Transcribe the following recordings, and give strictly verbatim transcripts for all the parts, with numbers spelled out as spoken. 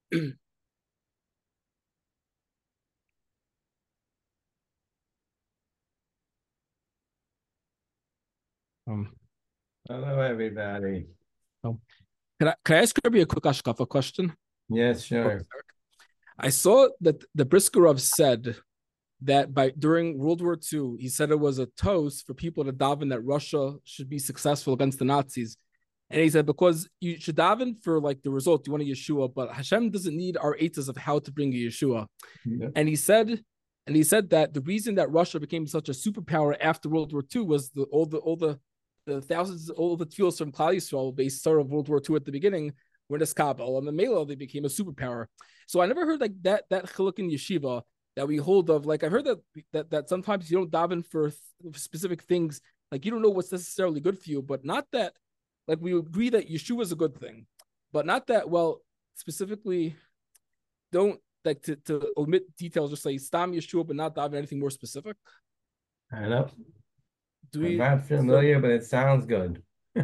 Um, Hello, everybody. um, can I can I ask you a quick Ashkafa question? Yes, sure. I saw that the Briskerov said that by during World War Two, he said it was a toast for people to daven that Russia should be successful against the Nazis. And he said, because you should daven for like the result, you want a Yeshua, but Hashem doesn't need our eitzes of how to bring a Yeshua. Yep. And he said, and he said that the reason that Russia became such a superpower after World War Two was the all the all the the thousands, all the tefillos from Klal Yisrael based start of World War Two at the beginning were in Eskabel, and the Mela they became a superpower. So I never heard like that that chiluk in yeshiva that we hold of. Like I've heard that that that sometimes you don't daven for th- specific things, like you don't know what's necessarily good for you, but not that like we agree that Yeshua is a good thing, but not that well specifically don't like to, to omit details, just say Stam Yeshua, but not daven anything more specific. I know. Do I'm we not familiar, so, but it sounds good.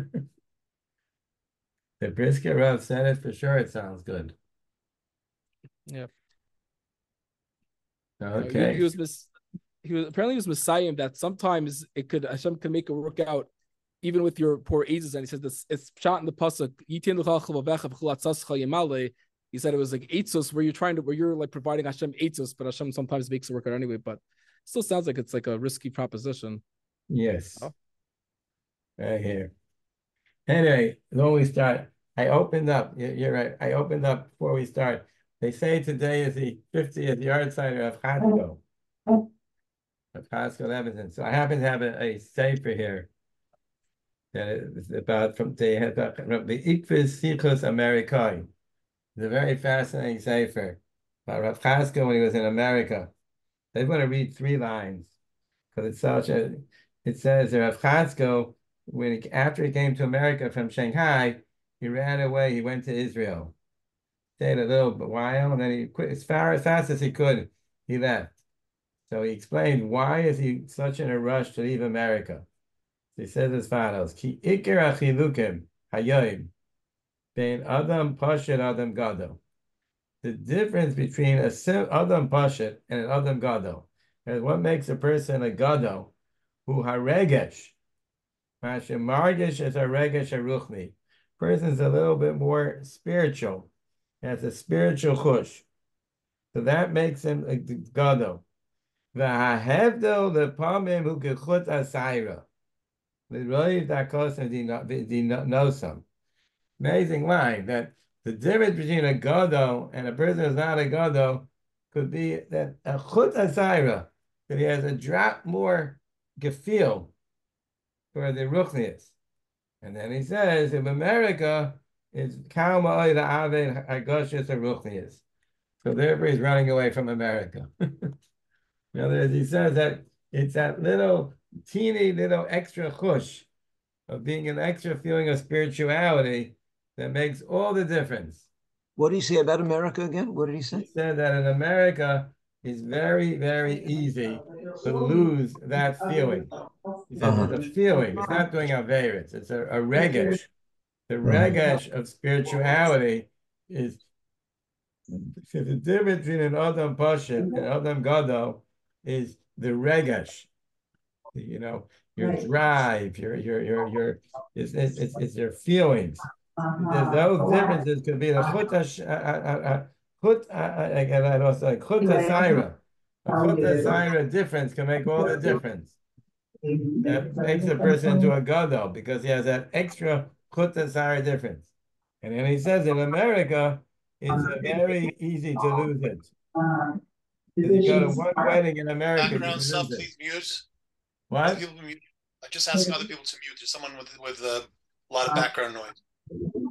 The Brisket Rav said it for sure. It sounds good. Yeah. Okay. You know, he, he was mis- he was apparently he was messiah that sometimes it could Hashem can make it work out even with your poor ages. And he says this it's shot in the pasuk. He said it was like eitzos where you're trying to where you're like providing Hashem eitzos, but Hashem sometimes makes it work out anyway. But still sounds like it's like a risky proposition. Yes. Oh. Right here. Anyway, when we start, I opened up. You're right. I opened up before we start. They say today is the fiftieth yard sign of Chatzko. Of Chatzko Levinson. So I happen to have a, a sefer here that is about from the Ikvis Sichos Amerikai. It's a very fascinating sefer about Rav Chatzko when he was in America. They want to read three lines because it's such a. It says that Rav Chatzko, when he, after he came to America from Shanghai, he ran away. He went to Israel, stayed a little while, and then he quit as far as fast as he could. He left. So he explained why is he such in a rush to leave America. So he says as follows: Ki ikir achilukim hayoim bein adam pashet adam gadol. The difference between a adam pashet and an adam gadol, and what makes a person a gadol, who haregesh. Margish is a regesh aruchni. Person's a little bit more spiritual. Has a spiritual chush. So that makes him a gadol. V'hahevdo lepamim hu kechut asayra. L'roiv dakosim di nosam. Amazing line that the difference between a gadol and a person who's not a gadol could be that a chut asayra, that he has a drop more gefil for the ruchnius. And then he says, in America, it's Kalma the Ave Agoshes Ruchnius. So therefore he's running away from America. In other words, he says that it's that little teeny little extra chush of being an extra feeling of spirituality that makes all the difference. What did he say about America again? What did he say? He said that in America, it's very, very easy to lose that feeling. He says uh-huh. It's a feeling. It's not doing Averis. It's a, a regesh. The regesh of spirituality is so the difference between an Adam Pashat and Adam Gadol is the regesh. You know, your drive, your your your your it's it's it's, it's your feelings. There's those differences could be the chutash chut again I don't say chutasaira. A chutasaira difference can make all the difference. That makes a person into a gadol because he has that extra chutasaira difference. And then he says in America, it's very easy to lose it. If you go to one wedding in America, background stuff, please mute. What? People mute. I'm just asking other people to mute. There's someone with with a lot of background noise.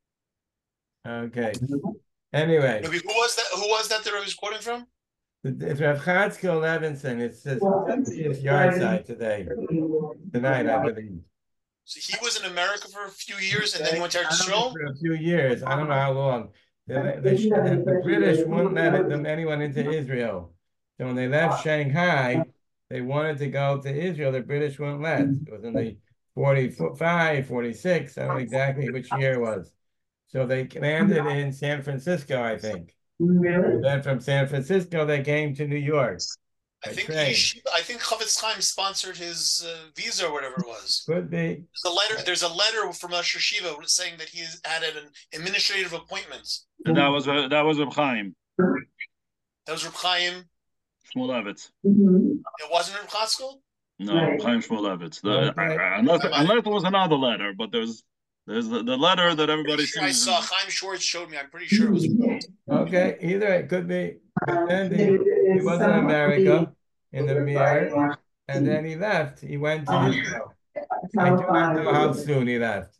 Okay. Anyway, who was that? Who was that that I was quoting from? It's Rav Chatzko Levinson. It's his fiftieth yard side today, tonight, I believe. So he was in America for a few years, and then he went to Israel. For a few years, I don't know how long. The, the, the, the British wouldn't let them anyone into Israel. So when they left Shanghai, they wanted to go to Israel. The British wouldn't let. It was in the forty-five, forty-six. I don't know exactly which year it was. So they landed in San Francisco, I think. And then from San Francisco, they came to New York. I by think train. Yeshiva, I think Chavetz Chaim sponsored his uh, visa or whatever it was. Could be. There's a letter. There's a letter from Rosh Yeshiva saying that he had an administrative appointments. And that was uh, that was Reb Chaim That was Reb Chaim. Shmulevitz. It wasn't Reb Chatzkel? No, Reb Chaim Shmulevitz. The, Okay. I- I- unless unless there was another letter, but there's there's the, the letter that everybody Pretty sure I sees. saw Chaim Schwartz showed me. I'm pretty sure it was. Okay, either it could be. But then he, he was in America in the Mir, and then he left. He went to Israel. I do not know how soon he left.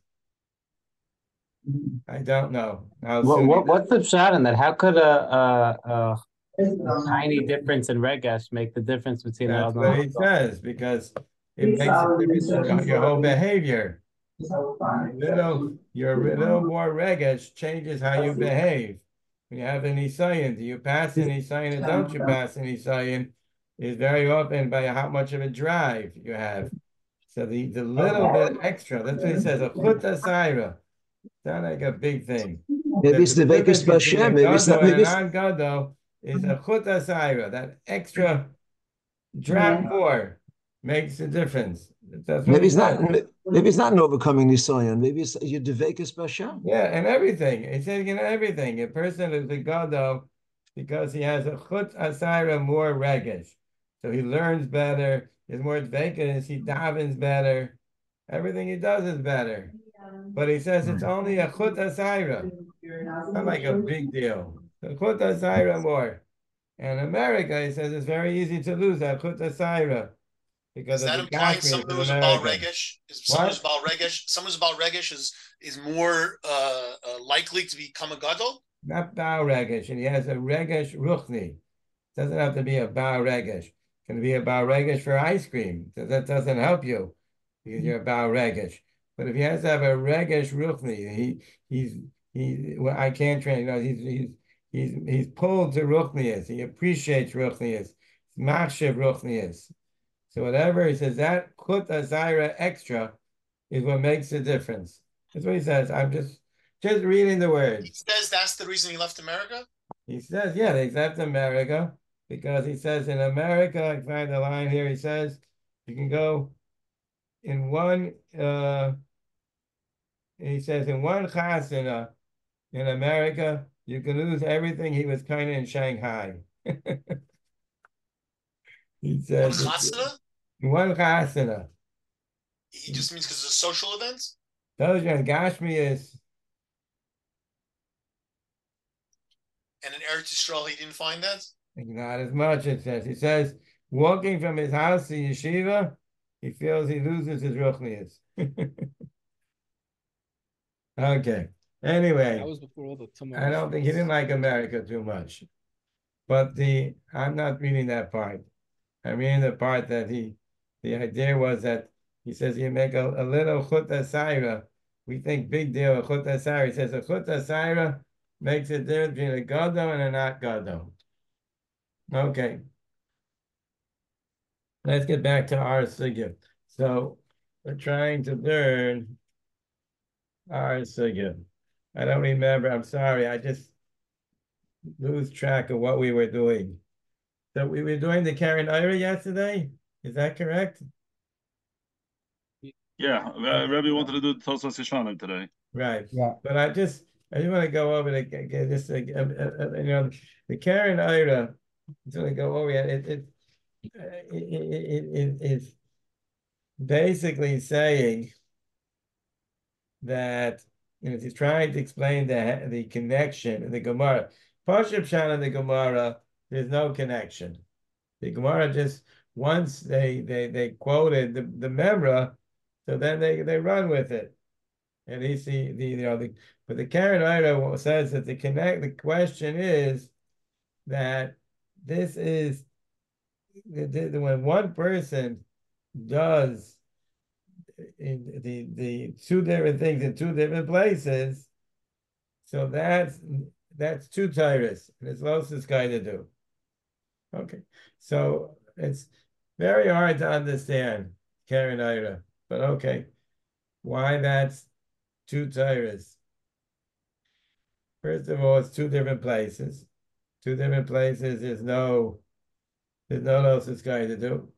I don't know how What, soon. what he what's the shot in that? How could a a, a, a tiny difference in regesh make the difference between That's the what he says, because it makes a difference in your whole behavior. Little, your little more regesh changes how you behave. When you have an isayin, do you pass an isayin or don't you pass an isayin? Is very often by how much of a drive you have. So the, the little bit extra, that's what he says, a chut asayra. Sound like a big thing. Maybe it's the Vekas Bashem. Maybe it's not. Maybe it's, non-gado is a chut asayra. That extra drop more makes a difference. That's what maybe he it's not. said. Maybe it's not an overcoming Nisayan. Maybe it's your Vekas Bashem. Yeah, and everything. He said, you know, everything. A person is a gado because he has a chut asayra more regesh. So he learns better. He's more dvekas. He davens better. Everything he does is better. But he says it's only a chut asayra. Not like a big deal. A chut asayra more. And America, he says, it's very easy to lose that chut asayra. Because Is that of the implying gashmias someone of who's about America. regesh? Is someone What? who's about regesh? Someone who's about regesh is is more uh, uh, likely to become a gadol. Not Baal Regesh, and he has a Regesh Ruchni. Doesn't have to be a Baal Regesh. Can be a Baal Regesh for ice cream. So that doesn't help you because you're a Baal Regesh. But if he has to have a Regesh Ruchni, he he's he. Well, I can't train. You know, he's he's he's he's pulled to Ruchnius. He appreciates Ruchnius. Machshav Ruchnius. So whatever he says, that Kut Azira extra is what makes the difference. That's what he says. I'm just just reading the He words. says that's the reason he left America. He says, yeah, they left America because he says in America, I find the line here, he says, you can go in one, uh, he says in one chasana in America, you can lose everything. He was kind of in Shanghai. He One says, chasana. in one chasana. He just means because it's a social event. Those are Gashmi is, And in Eretz Yisrael, he didn't find that. not as much, it says. He says, walking from his house to yeshiva, he feels he loses his ruchnius. Okay. Anyway, That was before all the tumult. I don't think he didn't like America too much. But the I'm not reading that part. I'm reading the part that he, the idea was that he says you make a, a little chut asayra. We think big deal, a chut asayra. He says a chut asayra makes a difference between a gado and a not gado. Okay. Let's get back to our sugya. So we're trying to learn our sugya. I don't remember. I'm sorry. I just lose track of what we were doing. So we were doing the Karen Ira yesterday. Is that correct? Yeah, uh, Rebbe wanted to do Tosas Yeshanim today. Right. Yeah. But I just I just want to go over the get this uh, uh, uh, you know the Karen Ira. I just want to go over it. It it uh, it, it, it it's basically saying that you know he's trying to explain the the connection in the Gemara. Pashup Shan in the Gemara, there's no connection. The Gemara just once they they they quoted the the Memra, so then they they run with it. And he see the you know the but the Karen Ira says that the connect the question is that this is the, the, when one person does in the the two different things in two different places, so that's that's two tyrus, and it's Los's guy to do. Okay, so it's very hard to understand Karen Ira, but okay, why that's two tyrus? First of all, it's two different places. Two different places. There's no, there's no else it's going to do.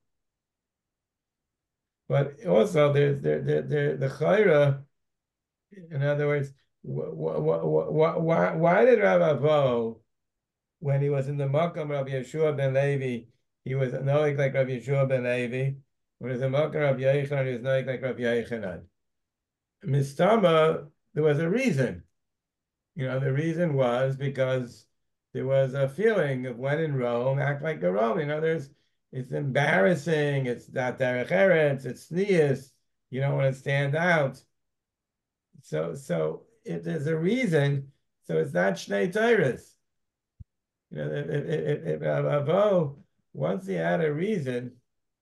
But also, there's there there there the chayra. In other words, wh- wh- wh- wh- why why did Rav Avo, when he was in the Makam Rav Yeshua ben Levi, he was knowing like Rav Yeshua ben Levi, when he was in the Makam Rav Yochanan, he was knowing like Rav Yochanan. Mistama, there was a reason. You know, the reason was because there was a feeling of when in Rome, act like a Rome. You know, there's it's embarrassing, it's not derech eretz, it's sneas, you don't want to stand out. So so it, there's a reason, so it's not Shnei Torahs. You know, if, if, if, if Avo, once he had a reason,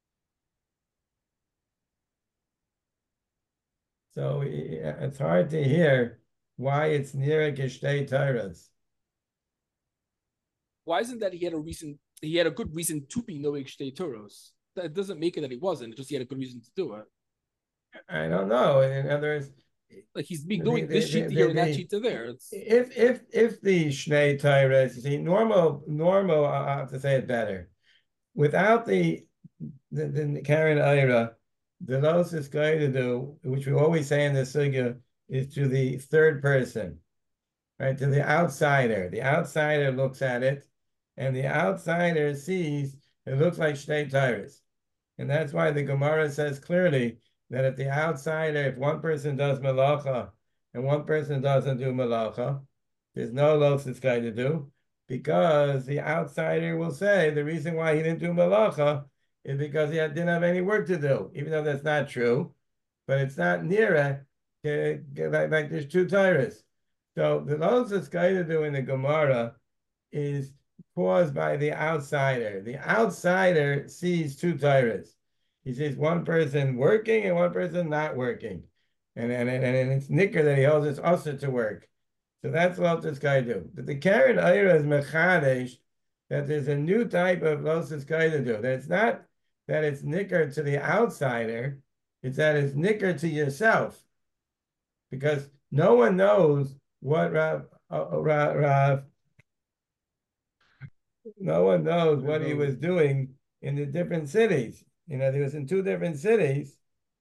so it's hard to hear why it's near Geshtei Torahs. Why isn't that he had a reason? He had a good reason to be knowing Shtei Toros. That doesn't make it that he wasn't. It's just he had a good reason to do it. I don't know. In other words, like he's being doing the, this the, sheet the, here the, and that sheet to there. It's... If if if the Shnei Torahs, you see, normal normal, I have to say it better. Without the the, the Karen Ira, the los is going to do, which we always say in the sugya, is to the third person, right? To the outsider. The outsider looks at it, and the outsider sees it looks like Shnei Torahs. And that's why the Gemara says clearly that if the outsider, if one person does malacha and one person doesn't do malacha, there's no los it's going to do, because the outsider will say the reason why he didn't do malacha is because he didn't have any work to do, even though that's not true. But it's not near it, like, like there's two Torahs. So the los it's going to do in the Gemara is caused by the outsider. The outsider sees two Torahs. He sees one person working and one person not working. And, and, and, and it's nicker that he holds it's also to work. So that's what this guy do. But the Karen Ayra is mechadesh that there's a new type of los this guy to do. That it's not that it's nicker to the outsider, it's that it's nicker to yourself. Because no one knows what Rav, uh, Rav, Rav no one knows what he was doing in the different cities. You know, he was in two different cities.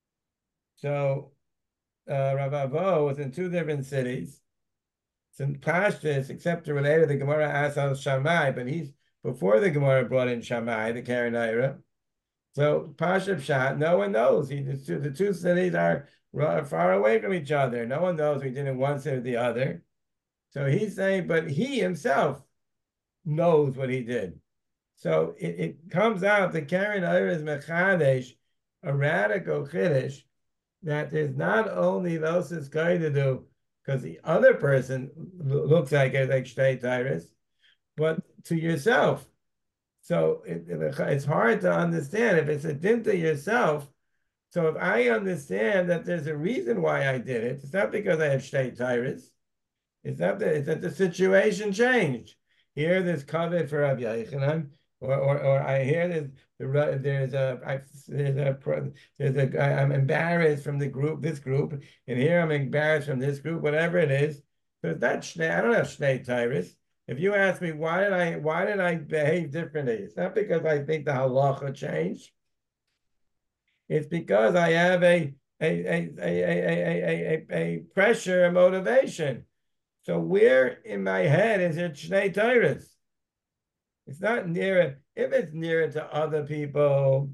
So uh, Rav Avo was in two different cities. It's in Pashtus, except to relate to the Gemara asks al Shammai, but he's before the Gemara brought in Shammai, the Karen Ira. So Pashup Shat, no one knows. He, the, two, the two cities are far away from each other. No one knows we did in one city or the other. So he's saying, but he himself knows what he did. So it, it comes out that Karen Ira is Mechadesh, a radical Chiddush, that there's not only those it's going to do because the other person looks like it, like Shtei Torahs, but to yourself. So it, it, it's hard to understand if it's a din to yourself. So if I understand that there's a reason why I did it, it's not because I have Shtei Torahs. It's not that, it's that the situation changed. Here there's covet for Rabbi Yochanan, or, or or I hear there's there's a I, there's a there's a I'm embarrassed from the group this group, and here I'm embarrassed from this group, whatever it is. So it's not Shnei. I don't have Shnei Torahs. If you ask me why did I why did I behave differently, it's not because I think the halacha changed. It's because I have a a a a a a, a, a pressure, a motivation. So where in my head is it Shnei Torahs? It's not near. If it's nearer to other people,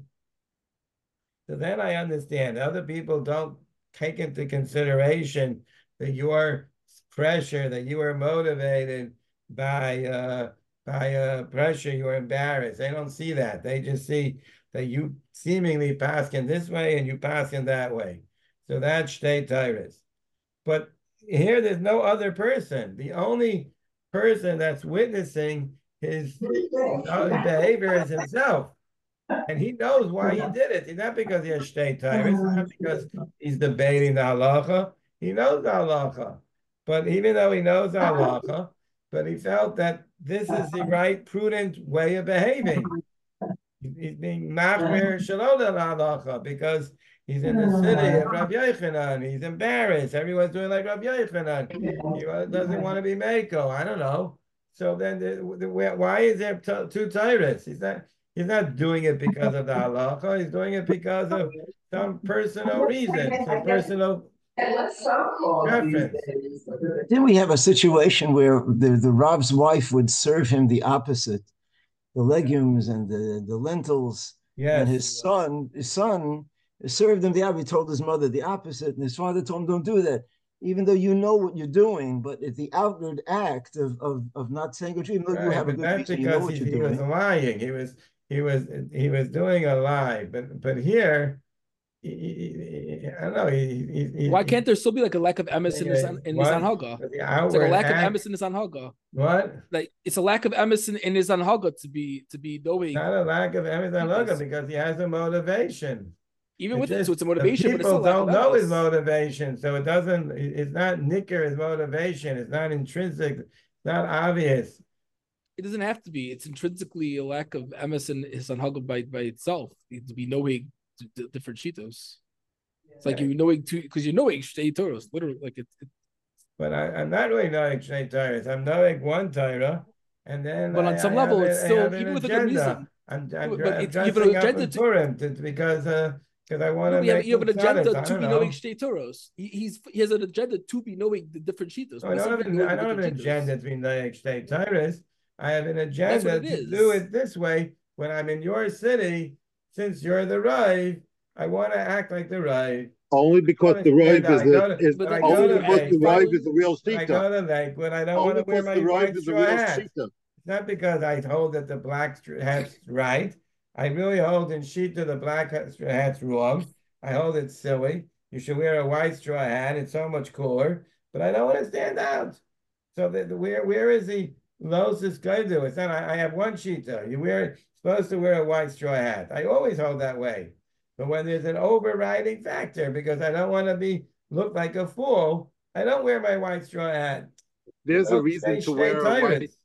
so then I understand. Other people don't take into consideration that your pressure, that you are motivated by uh, by uh, pressure, you are embarrassed. They don't see that. They just see that you seemingly pass in this way and you pass in that way. So that's Shtei Torahs. But here, there's no other person. The only person that's witnessing his behavior is himself. And he knows why he did it. It's not because he has Shtei Torahs. It's not because he's debating the halacha. He knows the halacha. But even though he knows the halacha, but he felt that this is the right, prudent way of behaving. He's being machmir shalom al halacha because He's in the city of Rabbi Yochanan. He's embarrassed. Everyone's doing like Rabbi Yochanan. He doesn't want to be Mako. I don't know. So then, the, the, why is there t- two Tyrus? He's not. He's not doing it because of the halacha. He's doing it because of some personal reason, some personal preference. Then we have a situation where the, the Rav's wife would serve him the opposite, the legumes and the, the lentils. Yes. And his son, his son served him the opposite. He told his mother the opposite, and his father told him, don't do that. Even though you know what you're doing, but it's the outward act of, of, of not saying good, even though Right, you have a but good that's reason, you know because what he, you're he doing. was lying. He was he was he was doing a lie. But but here, he, he, he, I don't know. He, he, Why can't there still be like a lack of emes in his in his What? anhaga? But the It's like a outward lack act- of emes in his anhaga. What? Like it's a lack of emes in, in his anhaga to be to be knowing. Not a lack of emes Yes. because he has a motivation. Even It's with it, just so it's a motivation, the but it's still people a lack don't of know his emes. motivation, so it doesn't. It's not nicker his motivation. It's not intrinsic. It's not obvious. It doesn't have to be. It's intrinsically a lack of emes in his anhaga by by itself. To be knowing d- d- different shitos. It's like you knowing two because you knowing shtei Torahs, literally like it, it. But I, I'm not really knowing Shnei Torahs. I'm knowing one Torah, and then But on I, some I level, have it's a- I still have an even with a good agenda. reason. I'm, I'm, But dre- I'm it's- you have an dressing up agenda in to- Purim to, because uh, because I want No, to you have, make you have an some agenda tzaddiks. I to don't be know. knowing shtei Torahs. He, he's he has an agenda to be knowing the different shitos. No, I don't have an, I don't have an agenda to be knowing Shnei Torahs. I have an agenda it to is. do it this way. When I'm in your city, since you're the Rav, I want to act like the Rav. Only because the And Rav I is, go a, to- is but I only go to because the Rav Lakewood. is a real When I go shita. to Lakewood, I don't Only want to wear because my the Rav white is a straw real hat. shita. Not because I hold that the black hat's right. I really hold in Shita the black hat's wrong. I hold it silly. You should wear a white straw hat. It's so much cooler. But I don't want to stand out. So the, the, where where is the losest guy do? It's not. I, I have one Shita. You wear supposed to wear a white straw hat. I always hold that way. But when there's an overriding factor, because I don't want to be look like a fool, I don't wear my white straw hat. There's You a know, reason stay to wear a straight white.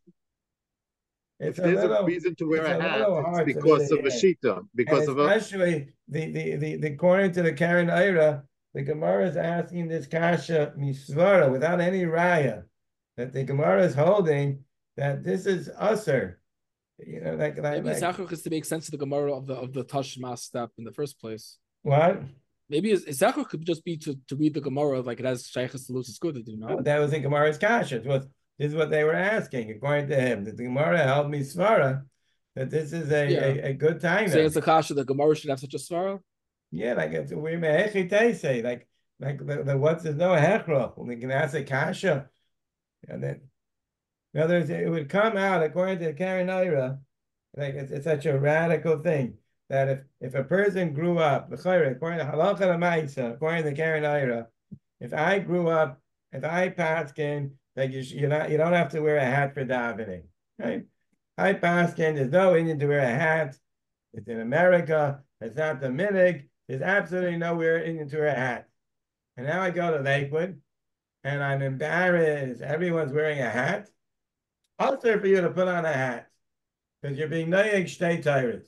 It's If a there's little, a reason to wear it's a a hat, little it's hard for me because to of a hear. shita. Because and of a. especially the, the, the, the according to the Karen Ira, the Gemara is asking this kasha misvara without any raya, that the Gemara is holding that this is usher. You know, like, like, Maybe like Isachar is to make sense of the Gemara of the of the Tashmas step in the first place. what? Maybe Isachar could just be to, to read the Gemara like it has Shaykhs to lose good, you know? Oh, that was in Gemara's kasha. It was, this is what they were asking, according to him. That the Gemara held misvara, that this is a, Yeah. a, a good time. Saying it's a kasha, the Gemara should have such a svara. Yeah, like it's we may say like like the, the what's there's no hechra. We can ask a kasha, and then in other words, it would come out according to Karen Ira, like it's, it's such a radical thing that if if a person grew up, according to halacha l'maisa, according to Karen Ira, if I grew up, if I paskin, like you you not you don't have to wear a hat for davening, right? I paskin, there's no Indian to wear a hat. It's in America. It's not the minig. There's absolutely nowhere in to wear a hat. And now I go to Lakewood, and I'm embarrassed. Everyone's wearing a hat. Also for you to put on a hat, because you're being noyeg shtei tyrus.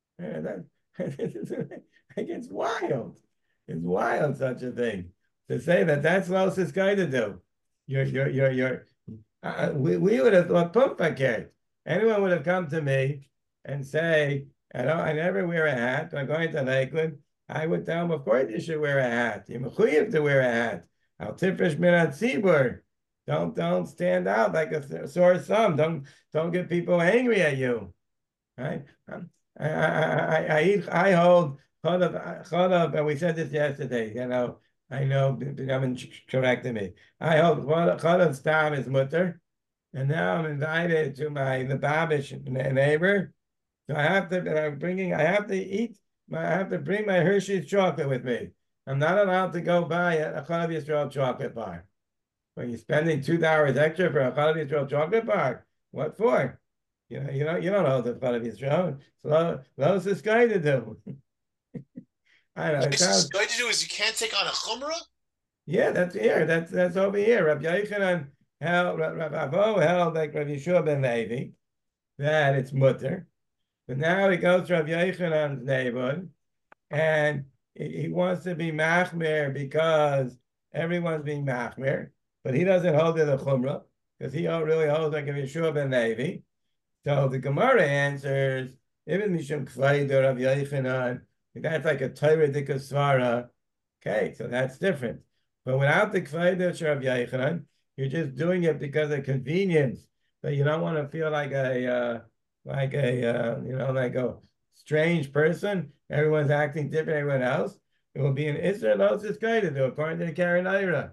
It's wild. It's wild, such a thing. To say that that's what else is going to do. You're, you're, you're, you're. Uh, we, we would have thought pumpaket. Anyone would have come to me and say, I don't, I never wear a hat. I'm going to Lakewood. I would tell them, of course you should wear a hat. You're mechuyev to wear a hat. Al tifresh min hatzibur. Don't don't stand out like a sore thumb. Don't don't get people angry at you. Right? Um, I I I I, eat, I hold chadav chadav, and we said this yesterday. You know, I know Benjamin corrected me. I hold chadav stam is mutter, and now I'm invited to my the Babish neighbor. So I have to, I'm bringing, I have to eat, I have to bring my Hershey's chocolate with me. I'm not allowed to go buy a Chalav Yisrael chocolate bar. When you're spending two dollars extra for a Chalav Yisrael chocolate bar, what for? You know, you know, you don't know the Chalav Yisrael. So what is going to do? I don't know. What it's going to do is you can't take on a chumrah? Yeah, that's here. That's that's over here. Rabbi Yochanan held, Rabbi Avo held like Rabbi Yeshua ben Levi, that it's mutter. But now he goes to Rabbi Yochanan's neighborhood, and he, he wants to be machmer because everyone's being machmer, but he doesn't hold to the chumrah because he really holds like a Yeshua ben Levi. So the Gemara answers, even Mishum Kvayder of Yochanan, that's like a Torah Dikasvara. Okay, so that's different. But without the Kvayder of Yochanan, you're just doing it because of convenience. But you don't want to feel like a, uh, like a, uh, you know, like a strange person. Everyone's acting different than everyone else. It will be an Israel Osis Kvayder, according to the Karen Ira.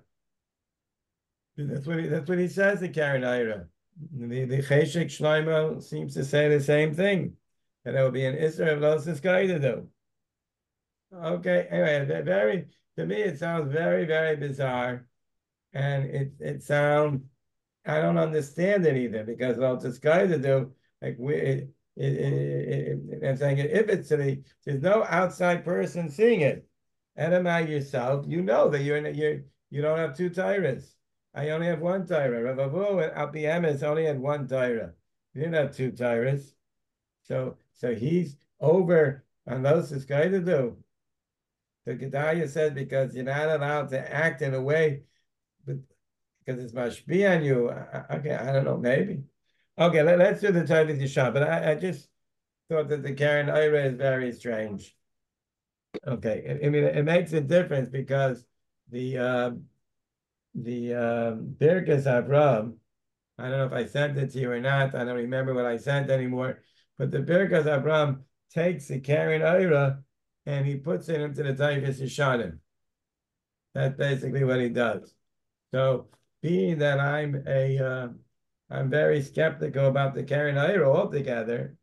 That's what he, that's what he says in Karen Ira. The the Cheshek Shlomo seems to say the same thing, that it will be an Israel Losis guy to do. Okay, anyway, very to me it sounds very very bizarre, and it it sounds I don't understand it either because Losis guy to do like we it, it, it, it, I'm saying if it's the there's no outside person seeing it, Edamai yourself, you know that you're you you don't have two tyrants. I only have one Torah. Rav Avu and Al Pi Emes only had one Torah. He didn't have two Torahs. So, so he's over on those is going to do. The Gedaliah said because you're not allowed to act in a way, but because it's mashbi on you. Okay, I don't know, maybe. Okay, let, let's do the Torah Yishah. But I, I just thought that the Karen Ira is very strange. Okay, I, I mean it makes a difference because the. Um, The um, Birkas Avram, I don't know if I sent it to you or not. I don't remember what I sent anymore. But the Birkas Avram takes the Karen Ira and he puts it into the Taifis Yishanim. That's basically what he does. So, being that I'm a, uh, I'm very skeptical about the Karen Ira altogether.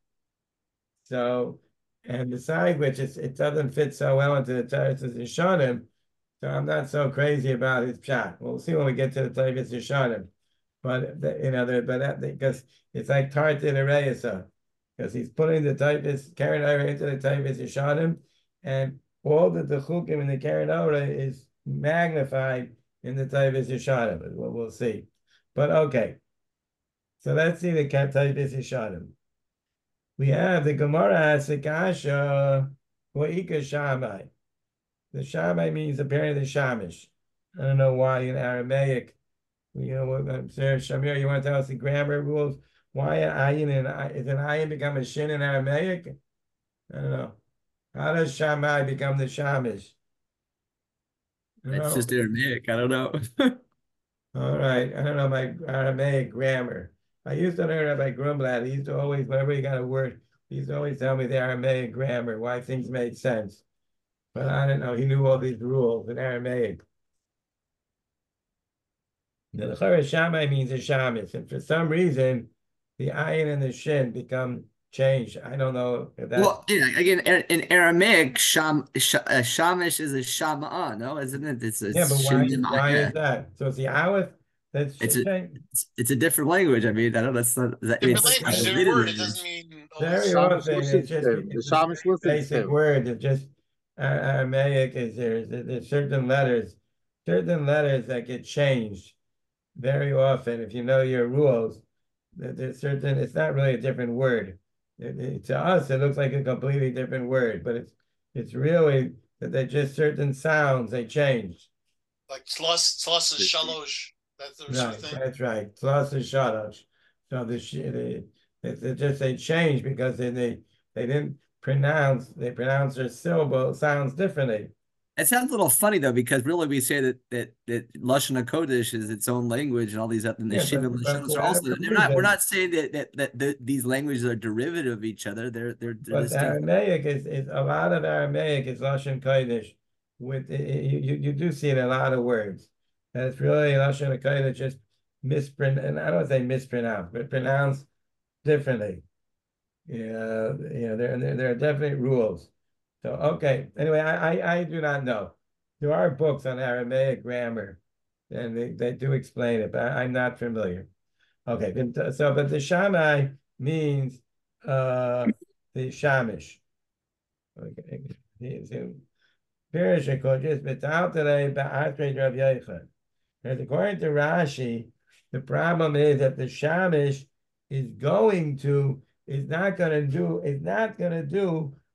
So, and besides which, it's, it doesn't fit so well into the Taifis Yishanim. So I'm not so crazy about his pshat. We'll see when we get to the Taifis Yishanim. But, the, you know, the, but that, because it's like Tarta and Reyesa, because he's putting the Taifis, Karen Ira into the Taifis Yishanim, and all the Techukim in the Karen Ira is magnified in the Taifis Yishanim, is what we'll see. But okay. So let's see the Taifis Yishanim. We have the Gemara Asikasha, Wa'ika Shammai. The Shammai means apparently the Shamish. I don't know why in Aramaic. You know, I'm sorry, Shamir, you want to tell us the grammar rules? Why an ayin and is an ayin become a shin in Aramaic? I don't know. How does Shammai become the Shamish? It's just Aramaic. I don't know. All right. I don't know my Aramaic grammar. I used to learn Rabbi Grumblad. He used to always, whenever he got a word, he used to always tell me the Aramaic grammar, why things made sense. But I don't know. He knew all these rules in Aramaic. The L'chara Shammai means a Shamish, and for some reason, the ayin and the shin become changed. I don't know if that's... Well, yeah, again, in Aramaic, sham, sh, uh, Shamish is a Shama'ah, no? Isn't it? It's a yeah, but why, why yeah. is that? So it's the Aleph that's it's a, it's, it's a different language. I mean, I don't know. That's not... That, different it's, language, it's different word. It doesn't mean... Very often, it's just it's a basic word. It's just Aramaic is there. There's certain letters, certain letters that get changed very often. If you know your rules, there's certain. It's not really a different word. It, it, to us, it looks like a completely different word, but it's it's really that they're just certain sounds they change. Like tlos, tlos is shalosh. That's the right, thing. That's right. Tlos is shalosh. So the they, they just they change because they they they didn't pronounce they pronounce their syllable sounds differently. It sounds a little funny though, because really we say that that that Lashon HaKodesh is its own language, and all these and the yeah, Shivim Lashonos are also. They're not. We're not saying that that that the, these languages are derivative of each other. They're they're. they're but Aramaic is, is a lot of Aramaic is Lashon Kodesh. With you, you you do see it in a lot of words. And it's really Lashon HaKodesh just misprint, and I don't say mispronounced, but pronounced differently. Yeah, you know, there, there there are definite rules. So okay. Anyway, I, I I do not know. There are books on Aramaic grammar, and they, they do explain it, but I, I'm not familiar. Okay, so but the Shammai means uh the Shamish. Okay, Pirish Kodesh without today ba'atrei Rav Yochanan. Because according to Rashi, the problem is that the Shamish is going to is not going to do is not going to do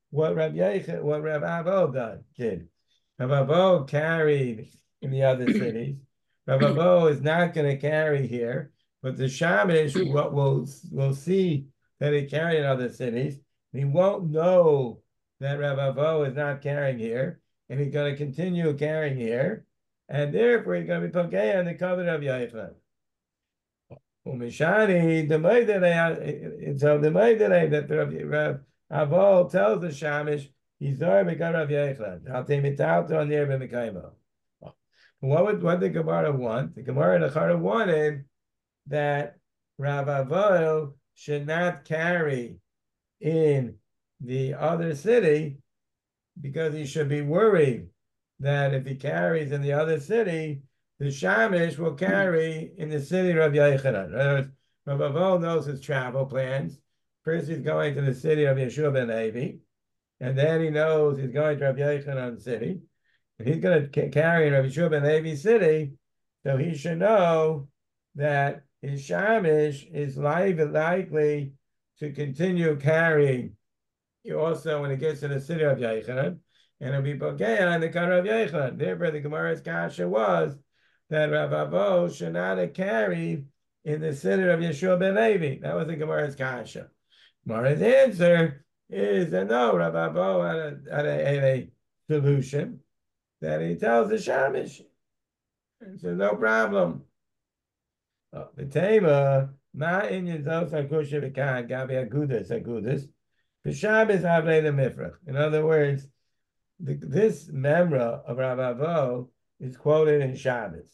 what Rav Yechon, what Rav Avo done, did. Rav Avo carried in the other cities. Rav Avo is not going to carry here, but the Shamish will, will, will see that he carried in other cities. He won't know that Rav Avo is not carrying here, and he's going to continue carrying here, and therefore he's going to be pogei on the covenant of Yechon. Umishani, the Maidele, so the Maidele that Rav Avo tells the Shamish, he's there because Rav Yechon. I'll take it out on there by Mekaymo. What would what the Gemara want? The Gemara the Chara wanted that Rav Avo should not carry in the other city because he should be worried that if he carries in the other city, the Shamish will carry in the city of Rav Yochanan. In other words, Rav Avo knows his travel plans. First, he's going to the city of Yeshua ben Levi, and then he knows he's going to Rav Yochanan city, and he's going to carry in Rav Yeshua ben Levi's city, so he should know that his Shamish is likely to continue carrying also when it gets to the city of Yochanan, and it'll be pogei on the covenant of Yochanan. Therefore, the Gemara's kasha was that Rav Avo should not have carried in the city of Yeshua ben Levi. That was the Gemara's kasha. Gemara's answer is that no, Rav Avo had a, had a, had a solution that he tells the Shamish. So no problem. Oh, the Tema, ma inyan zos hakusha v'kan gabi agudas agudas. The Shabbos havlei the mifrach. In other words, the, this memra of Rav Avo is quoted in Shabbos.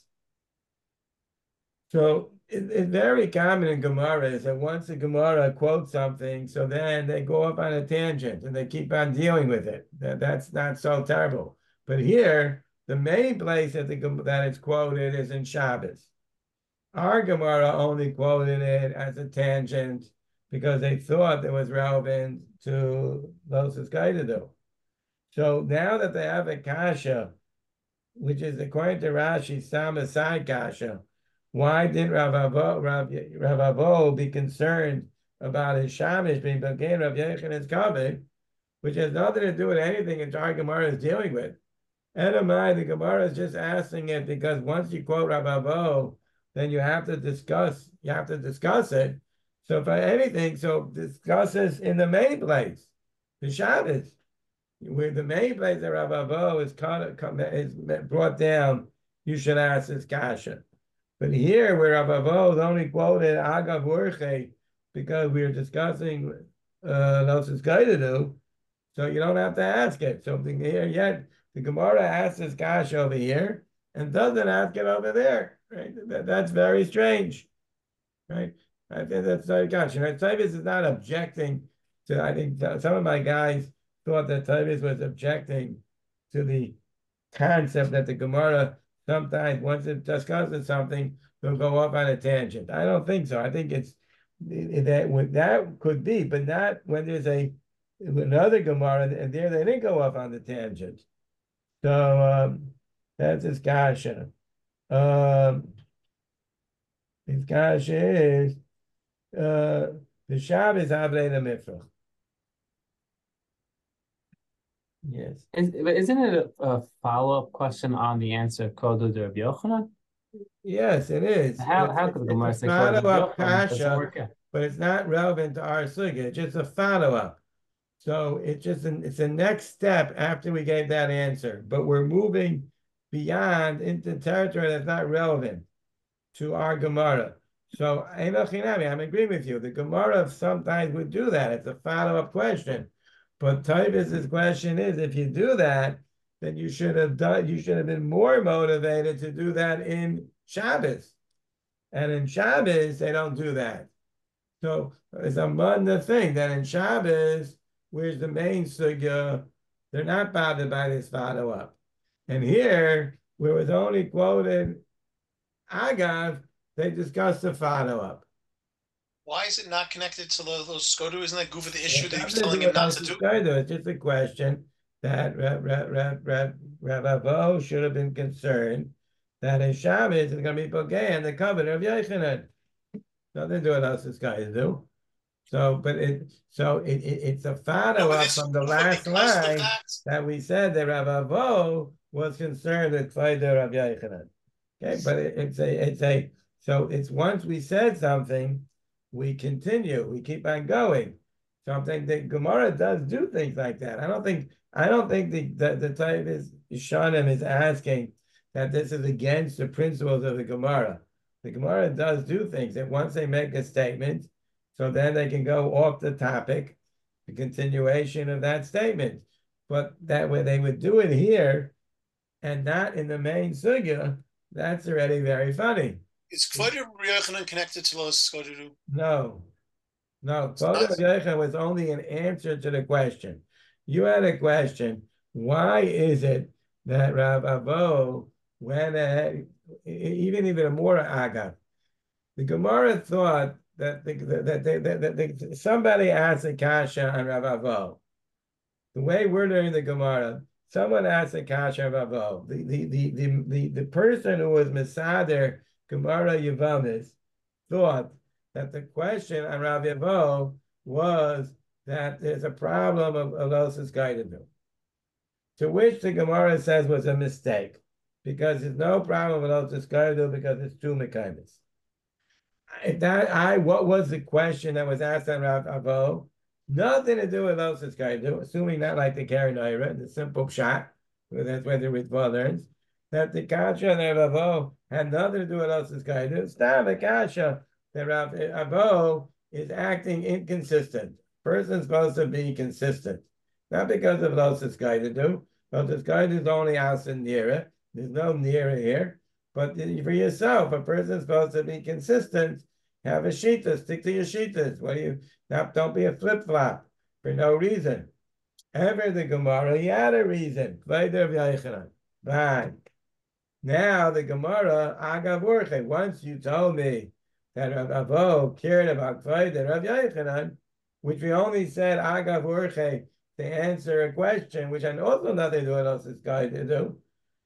So it, it's very common in Gemara is that once the Gemara quotes something, so then they go up on a tangent and they keep on dealing with it. That, that's not so terrible. But here, the main place that, the, that it's quoted is in Shabbos. Our Gemara only quoted it as a tangent because they thought it was relevant to those who's going to do. So now that they have a kasha, which is according to Rashi, Sama side kasha, why did Rav Avo, Rav, Rav Avo be concerned about his Shamish being Bagan Rav Yechanan's covenant, which has nothing to do with anything that our Gemara is dealing with? Elamai, the Gemara is just asking it because once you quote Rav Avo, then you have to discuss, you have to discuss it. So for anything, so discuss this in the main place, the Shabbos, where the main place that Rav Avo is, is brought down, you should ask this kasha. But here, where Rav Avo is only quoted Agav Urche, because we are discussing uh, those is going to do, so you don't have to ask it. So here yet, the Gemara asks this kasha over here and doesn't ask it over there. Right? That, that's very strange, right? I think that's very gotcha. Right? Tavis is not objecting to. I think some of my guys thought that Tavis was objecting to the concept that the Gemara sometimes, once it discusses something, they'll go off on a tangent. I don't think so. I think it's that that could be, but not when there's a another Gemara and there they didn't go off on the tangent. So um, that's his kasha. Um, his kasha is uh, the Shabbos havlei the mifrach. Yes. Is, but isn't it a, a follow-up question on the answer of Kodu Rav Yochanan? Yes, it is. How it's, how it's, could the Gemara it's say a Kodu follow-up Rav Yochanan? kasha, but it's not relevant to our sugya. It's just a follow-up. So it's just an, it's a next step after we gave that answer, but we're moving beyond into territory that's not relevant to our Gemara. So I'm agreeing with you. The Gemara sometimes would do that. It's a follow-up question. But Tavis's question is, if you do that, then you should have done. You should have been more motivated to do that in Shabbos, and in Shabbos they don't do that. So it's a manda thing that in Shabbos, where's the main sugya, they're not bothered by this follow-up. And here, where it was only quoted Agav, they discussed the follow-up. Why is it not connected to the, those Skodu? Isn't that goof of the issue that he was telling him not to do? It's just a question that Rav, Rav, Rav, Rav, Rav Avo should have been concerned that his Shabbos is going to be pogei in the covenant of Yochanan. Nothing to do what else this guy is do. So, but it so it, it it's a No, follow but up this from the but last because of the line fact. that we said that Rav Avo was concerned with Kvayda Rav Yochanan. Okay, but it, it's a it's a so it's once we said something, we continue, we keep on going. So I'm thinking that Gemara does do things like that. I don't think I don't think the the, the type is Shanim is asking that this is against the principles of the Gemara. The Gemara does do things that once they make a statement, so then they can go off the topic, the continuation of that statement. But that way they would do it here and not in the main sugya, that's already very funny. Is Kvod Rabbi Yochanan connected to Los Skoderu? No, no. It's not. Kvod Rabbi Yochanan was only an answer to the question. You had a question. Why is it that Rav Avo went ahead, even even more agav? The Gemara thought that the, that, they, that, that, that somebody asked a kasha on Rav Avo. The way we're learning the Gemara, someone asked a kasha on Rav Avo. The the, the the the the person who was Mesader Gemara Yevamis thought that the question on Rav Avo was that there's a problem of Elosis Gaidadu, to which the Gemara says was a mistake, because there's no problem with Elosis Gaidadu because it's two Mekaimis. That I what was the question that was asked on Rav Avo? Nothing to do with Elosis Gaidadu, assuming not like the Karen Naira, the simple shot, that's where the Ritva learns, that the kasha and Rav Avo had nothing to do with Elosis Gaidadu. Stop the kasha that Rav Avo is acting inconsistent. Person's supposed to be consistent, not because of Elosis Gaidadu. Elosis Gaidadu is only out in Nira. There's no Nira here. But for yourself, a person's supposed to be consistent. Have a shita, stick to your shitas. What do you not? Don't be a flip flop for no reason. Ever the Gemara, he had a reason. Fine. Now the Gemara, agav urche. Once you told me that Rav Avo cared about Kvayda Rav Yochanan, which we only said agav urche to answer a question, which I also nothing to do with else this guy to do.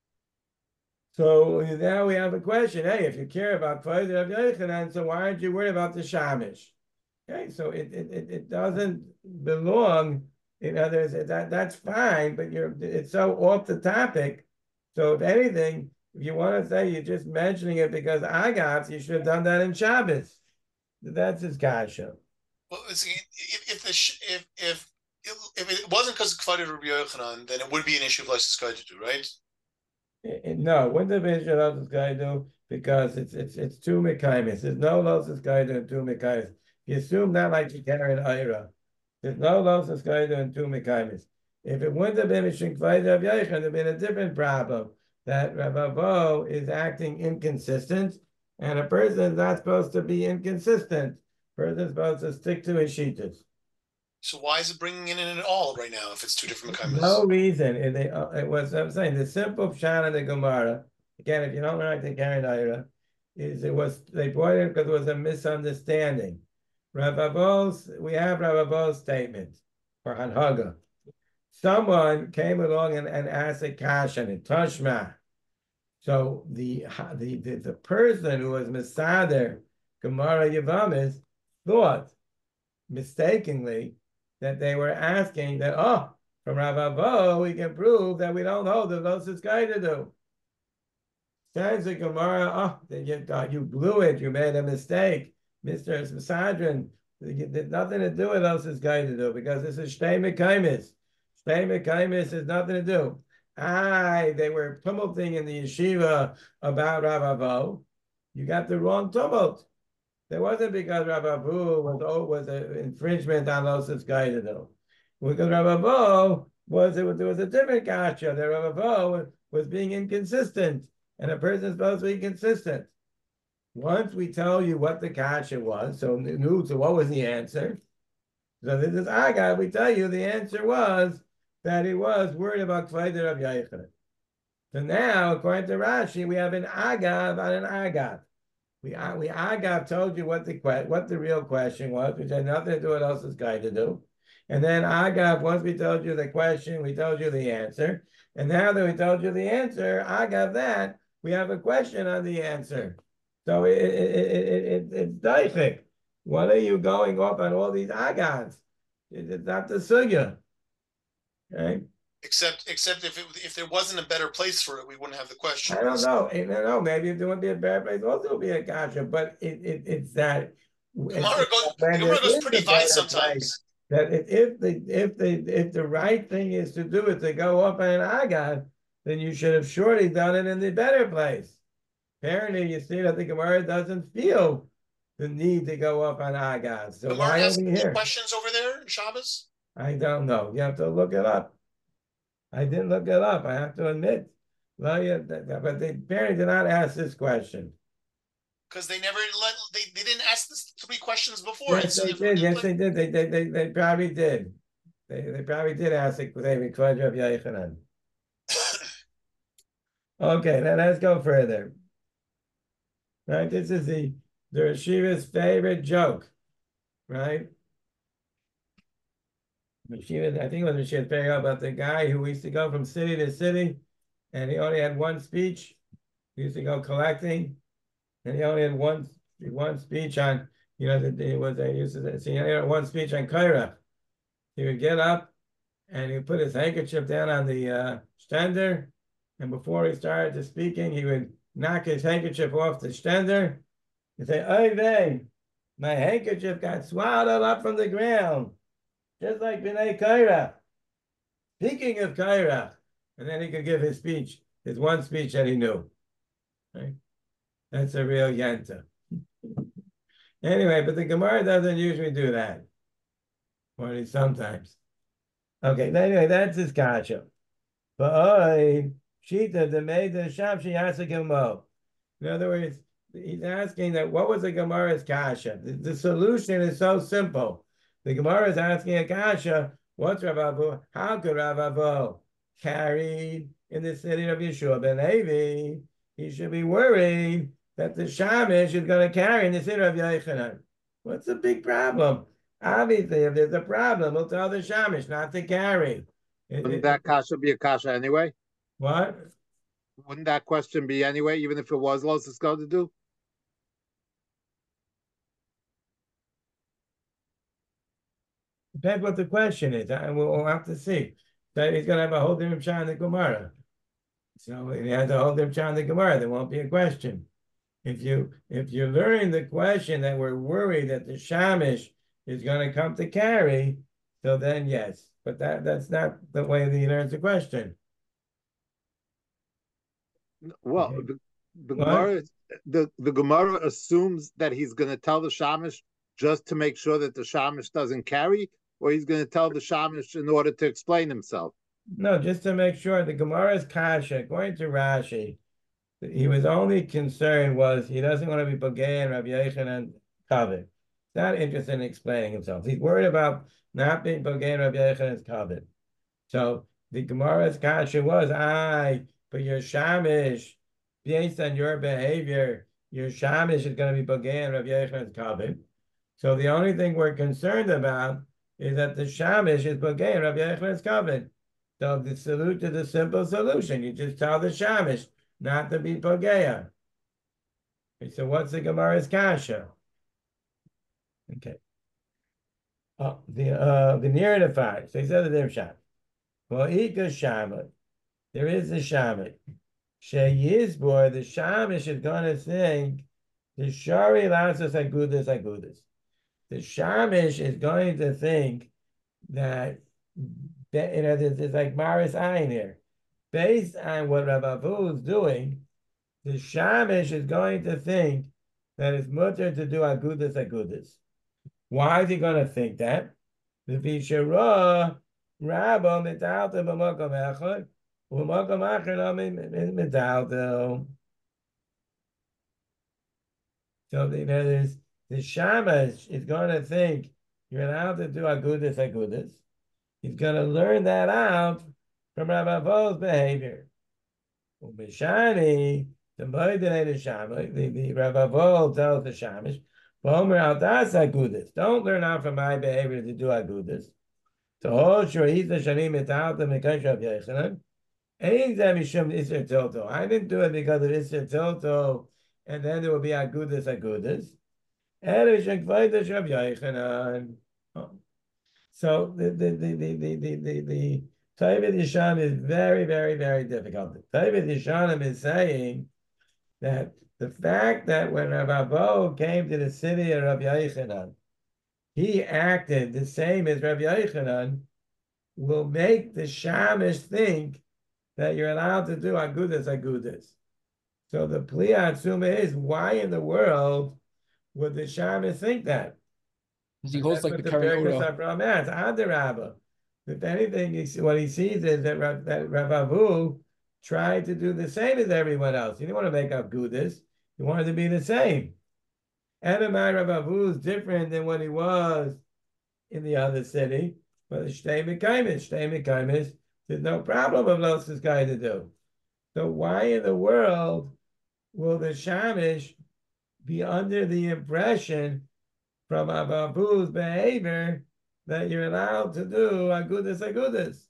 So now we have a question. Hey, if you care about Kvayda Rav Yochanan, so why aren't you worried about the Shamish? Okay, so it it, it doesn't belong. In others, that that's fine, but you're it's so off the topic. So if anything, if you want to say you're just mentioning it because agav, you should have done that in Shabbos. That's his kasha. Well, see, if if the if if if it wasn't because of Kvod Rabbi Yochanan, then it would be an issue of Elosis Gaidadu, right? It, it, no, it wouldn't have been Elosis Gaidadu because it's it's it's two Mekaimis. There's no Elosis Gaidadu and two Mekaimis. You assume that like you carry an Ira. There's no Elosis Gaidadu and two Mekaimis. If it wouldn't have been Mishum Kvayda Rav Yochanan, there'd have been a different problem. That Rav Avo is acting inconsistent, and a person is not supposed to be inconsistent. A person is supposed to stick to his shitas. So why is it bringing it in at all right now if it's two different Mekaimis? No reason. It, it, it was, I'm saying, the simple pshat of the Gemara, again, if you don't like the Karen Naira, is it was, they brought it because it was a misunderstanding. Rav Avo's, we have Rav Avo's statement for Hanhaga. Someone came along and, and asked a kasha in Tashma. So the, the the the person who was Mesader Gemara Yevamis thought mistakenly that they were asking that, oh, from Rav Avo we can prove that we don't hold the Elosis Gaidadu. Says the Gemara, oh, you, uh, you blew it, you made a mistake, Mister Mesadrin. There's nothing to do with Elosis Gaidadu because this is Shtei Mekaimis. Shtei Mekaimis has nothing to do. Aye, they were tumulting in the yeshiva about Rav Avo. You got the wrong tumult. It wasn't because Rav Avo was oh, was an infringement on Elosis Gaidadu. Because Rav Avo was it was there was a different kasha. That Rav Avo was being inconsistent, and a person is supposed to be consistent. Once we tell you what the kasha was, so new, so what was the answer? So this is agav. We tell you the answer was that he was worried about Kvayda Rav Yochanan. So now, according to Rashi, we have an agav on an agav. We we agav told you what the what the real question was, which had nothing to do with what else this guy to do. And then agav, once we told you the question, we told you the answer. And now that we told you the answer, agav that, we have a question on the answer. So it, it, it, it, it, it's daifik. What are you going off on all these agans? It's not the sugya. Okay? Except, except if it, if there wasn't a better place for it, we wouldn't have the question. I don't know. I don't know. Maybe if there would be a better place, also would be a kasha. But it, it it's that Gemara goes, Gemara goes pretty wide sometimes. That if, if the if the if the right thing is to do it to go up on an agan, then you should have surely done it in the better place. Apparently, you see that the Gemara doesn't feel the need to go up on agan. So Gemara why has are we here? Questions over there in Shabbos? I don't know. You have to look it up. I didn't look it up. I have to admit. Well, yeah, but the parents did not ask this question. Because they never let they, they didn't ask this three questions before. Yes, so they they did. Yes, they did. They they they, they probably did. They they probably did ask it because of Yochanan. Okay, then let's go further. Right, this is the the Rashiva's favorite joke, right? Rashiva, I think it was Rashiva's favorite about the guy who used to go from city to city, and he only had one speech. He used to go collecting, and he only had one one speech on, you know, that it was, he used to see, he only had one speech on Kairach. He would get up, and he would put his handkerchief down on the uh, stender, and before he started to speaking, he would knock his handkerchief off the stender, and say, "Oy vey, my handkerchief got swallowed up from the ground, just like B'nai Kairach." Speaking of Kairach, and then he could give his speech, his one speech that he knew. Right? That's a real yenta. Anyway, but the Gemara doesn't usually do that. Only sometimes. Okay, anyway, that's his kasha. But oi, shita the made the sham she has a gemo. In other words, he's asking that what was the Gemara's kasha? The, the solution is so simple. The Gemara is asking a kasha. What's Rav Avu? How could Rav Avu carry in the city of Yeshua ben Levi? He should be worried that the Shamish is going to carry in the city of Yochanan. What's the big problem? Obviously, if there's a problem, we'll tell the Shamish not to carry. Wouldn't it, that kasha be a kasha anyway? What? Wouldn't that question be anyway, even if it was Los to do? Depends what the question is. I, we'll, we'll have to see. That he's going to have a whole different shot in the Gemara. So if he has a whole different shot in the Gemara, there won't be a question. If you if you're learning the question that we're worried that the Shamish is going to come to carry, so then yes. But that, that's not the way that he learns the question. Well, Okay. the, the Gemara the, the Gemara assumes that he's going to tell the Shamish just to make sure that the Shamish doesn't carry, or he's going to tell the Shamish in order to explain himself. No, just to make sure. The Gemara's kasha, according to Rashi, he was only concerned was he doesn't want to be Bogey and Rabbi Yochanan Kavod. He's not interested in explaining himself. He's worried about not being Bogey and Rabbi Yochanan's Kavod. So the Gemara's kasha was, I, but your Shamish, based on your behavior, your Shamish is going to be Bogey and Rabbi Yochanan's Kavod. So the only thing we're concerned about is that the Shamish is Bogey and Rabbi Yochanan's Kavod. So the solution to the simple solution, you just tell the Shamish not to be Pogeya. So what's the Gemara's kasha? Okay. Oh, the uh the nearer the five. So he said the different shot. Well, Ika Shamet. There is the Shamet. Sheyizbor, the Shamish is gonna think the Shari Lasas Agudas Agudas. The Shamish is going to think that that, you know, there's, there's like Maris Ayin here. Based on what Rav Avu is doing, the Shamish is going to think that it's mutter to do Agudas Agudas. Why is he going to think that? The Vishara Rabba Mitalta B'Makom Echad B'Makom Achar Lo Mitalta. So you know, there's the Shamish is going to think you're allowed to do Agudas Agudas. He's going to learn that out from Rav Avu's behavior. Ubishani, the Moedene the Shamish, the, the Rav Avu tells the Shamish, Bomer al das Agudas. Don't learn out from my behavior to do Agudas. So, oh, sure, he's the Shanim Mitalta Mekash Rav Yochanan. Ain't that Mishum Isser Tilto. I didn't do it because of Isser Tilto, and then there will be Agudas Agudas. Eresh Ekvaidash Rav Yochanan. So the the the the the the the, the Taivet Yishanim is very, very, very difficult. Taivet Yishanim is saying that the fact that when Rav Abo came to the city of Rav Yochanan, he acted the same as Rav Yochanan, will make the Shamish think that you're allowed to do agudas agudas. So the Pli Atzuma is, why in the world would the Shamish think that? Because he holds like the Karen Adarabba. If anything, he, what he sees is that Rav, that Rav Avu tried to do the same as everyone else. He didn't want to make up gudas. He wanted to be the same. Edomai Rav Avu is different than what he was in the other city. But Shtei Mekaimis, Shtei Mekaimis, there's no problem of Los guy to do. So why in the world will the Shamish be under the impression from Ababu's behavior that you're allowed to do agudas agudas?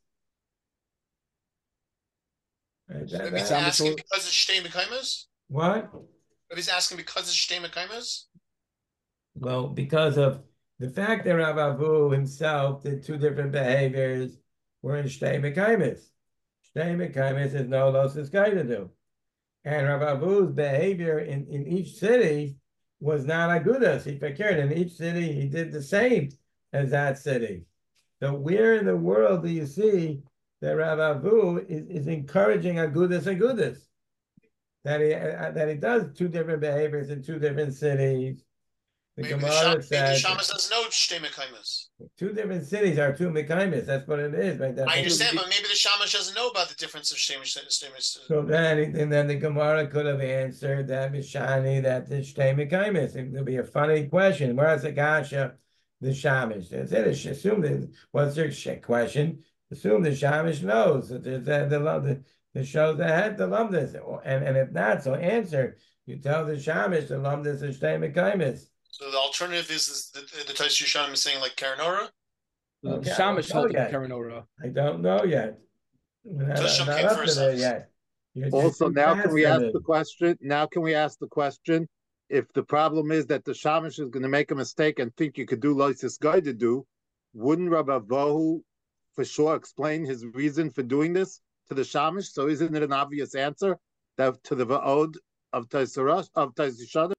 Right, So that, he's that, asking because it's Shtei Mekaimas? what? He's asking because it's Shtei Mekaimas? Well, because of the fact that Rav Avu himself did two different behaviors were in Shtei Mekaimis. Shtei Mekaimis is no Los guy to do. And Rav Avu's behavior in, in each city was not agudas. He figured in each city he did the same as that city. So where in the world do you see that Rav Avu is, is encouraging agudas agudas? That he uh, that he does two different behaviors in two different cities. The Maybe the Gemara Sham- maybe the says Shamas doesn't know Shtei Mekaimas. two different cities are two mekaimis. That's what it is, right? That's I what- understand, but maybe the Shamash doesn't know about the difference of Shtei Mekaimas. So then, and then the Gemara could have answered that Mishani, that the Shtei Mekaimis. It would be a funny question. Where's the Gasha, the Shamish? That's it. Assume that, what's your question? Assume the Shamish knows that the, the, the, the shows ahead the lumdus. And, and if not, so answer. You tell the Shamish the lumdus is Shtei Mekaimis. So the alternative is, is the, the Tais Yishanim is saying like Karanora? The Okay, Shamish I held don't the know Karen Ora. I don't know yet. We're not, Tashum not came up first, to there Alex. yet. You're- you're Also, too now fast can we for ask me. the question? Now can we ask the question? If the problem is that the Shamish is going to make a mistake and think you could do like this guy to do, wouldn't Rabbi Vohu for sure explain his reason for doing this to the Shamish? So isn't it an obvious answer that to the Va'od of Taisarash of Taisishad?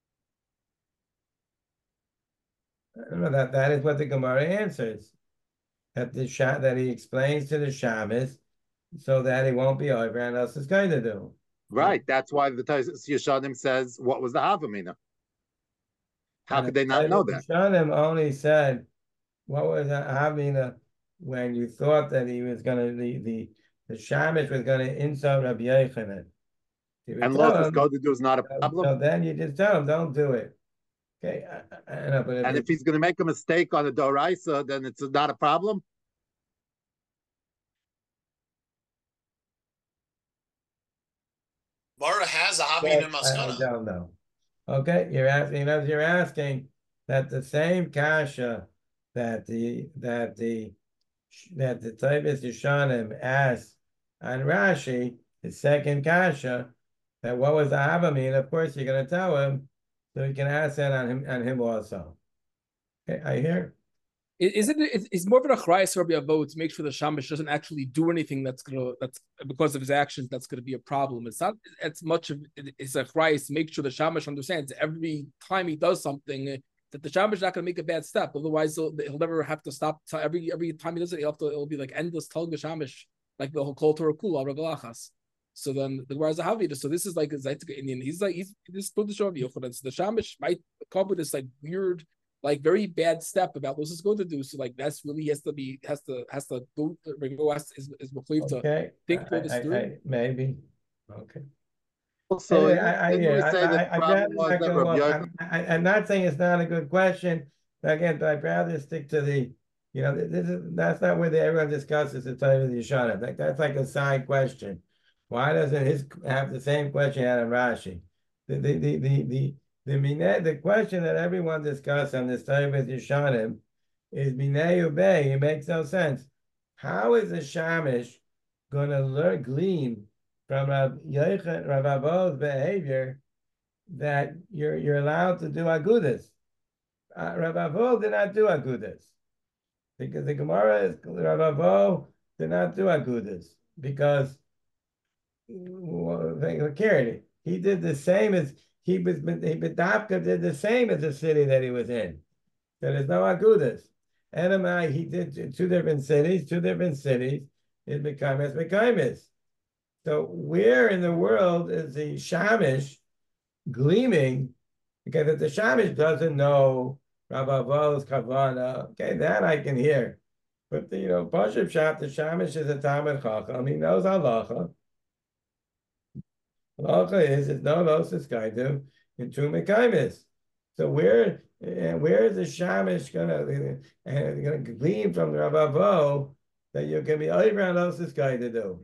No, that, that is what the Gemara answers. That the Sha, that he explains to the Shabbos so that he won't be over and else is going to do. Right. That's why the Taisishadim says, what was the Havamina? How And could they not know the that? Shanim only said, what was that Havina when you thought that he was going to, the, the, the Shabbos was going to insult Rabbi Yochanan. You would And tell Lotus him, go to do is not a so- problem. So then you just tell him, don't do it. Okay, I, I, I know, but And if if he's going to make a mistake on a Doraisa, then it's not a problem. Mara has a Havin Yes, and I, I Maskana. don't know. Okay, you're asking, as you're asking that the same kasha that the that the that the Taibis Yishanim asked on Rashi, the second kasha, that what was the Havamin? Of course, you're going to tell him, so you can ask that on him on him also. Okay, I hear. Isn't it? It's more of an achrayas Rabbi Avo to make sure the Shamish doesn't actually do anything that's gonna that's because of his actions that's gonna be a problem. It's not as much of it's a achrayas to make sure the Shamish understands every time he does something that the Shamish is not gonna make a bad step. Otherwise, he'll, he'll never have to stop. To, every every time he does it, he'll have to. It'll be like endless telling the Shamish like the whole kol Torah kula regalachas. So then the Gemara is a Havida. So this is like a Zaitika Indian. He's like he's this put the show of Yochanan. So the Shamish might come up with this like weird, like very bad step about what this is going to do. So like that's really has to be has to has to go go ask is is Machlev to Okay, think I, all this I, through. I, maybe. Okay. Also, Anyway, I, I, didn't yeah, we I, say I, that the I'd problem rather was not that go Rabbi off. Yochanan- I'm, I, I'm not saying it's not a good question. But again, but I'd rather stick to the, you know, this is that's not where the, everyone discusses the time of the Yishanim. Like that's like a side question. Why doesn't his have the same question out of Rashi? The the the the the the, the, the question that everyone discussed on this time with Yishanim is Minei Ubei. It makes no sense. How is the Shamish going to learn glean from Rav Yochanan, Rav Avo's behavior that you're you're allowed to do agudas? uh, Rav Avo did not do agudas because the Gemara is Rav Avo did not do agudas because he did the same as he was. He Bedavka did the same as the city that he was in. So there's no agudas. Enamai, he did two different cities, two different cities. It became as Mekaimis. So where in the world is the Shamish gleaming? Because if the Shamish doesn't know Rav Avo's Kavana, okay, that I can hear. But the, you know, Pashup Shop, the Shamish is a Talmid Chacham. He knows halacha. Halacha is it's no losis kaidu in two Mekaimis. So where and where is the Shamish gonna and gonna glean from the Rav Avo that you can be over on losis kaidu?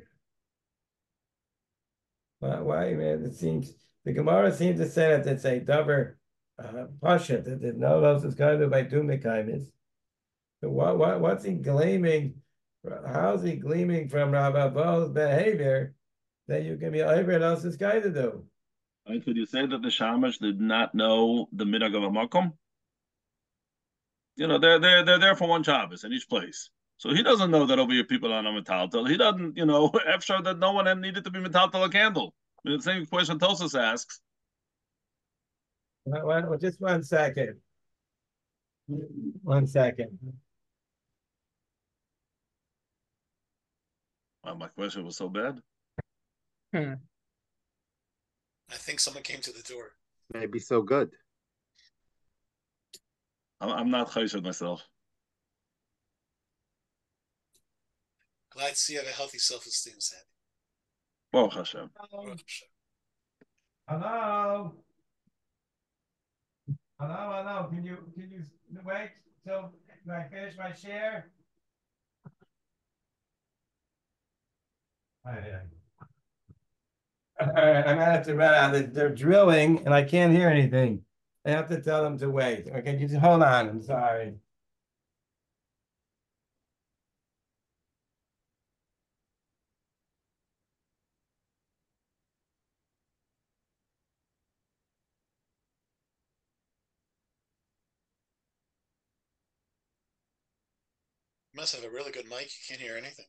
Why, why, man? It seems the Gemara seems to say that it's a davar uh, pasha that there's no losis kaidu by two Mekaimis. So what what what's he gleaming? How's he gleaming from Rav Avo's behavior that you can be over and else is guy to do? And could you say that the Shamash did not know the minhag of a makom? You know, they're they're they're there for one Shabbos in each place. So he doesn't know that over here people are not metaltal. He doesn't, you know, after that no one had needed to be metaltal a candle. I mean, the same question Tosus asks. Well, well, just one second. One second. Well, my question was so bad. Hmm. I think someone came to the door. Maybe so good. I'm, I'm not chayshad myself. Glad to see you have a healthy self-esteem, Sandy. Baruch Hashem. Hello. Hello. Hello, hello. Can you can you wait till I finish my share? All right. All right, I'm gonna have to run out. They're drilling and I can't hear anything. I have to tell them to wait. Okay, just hold on. I'm sorry. You must have a really good mic. You can't hear anything.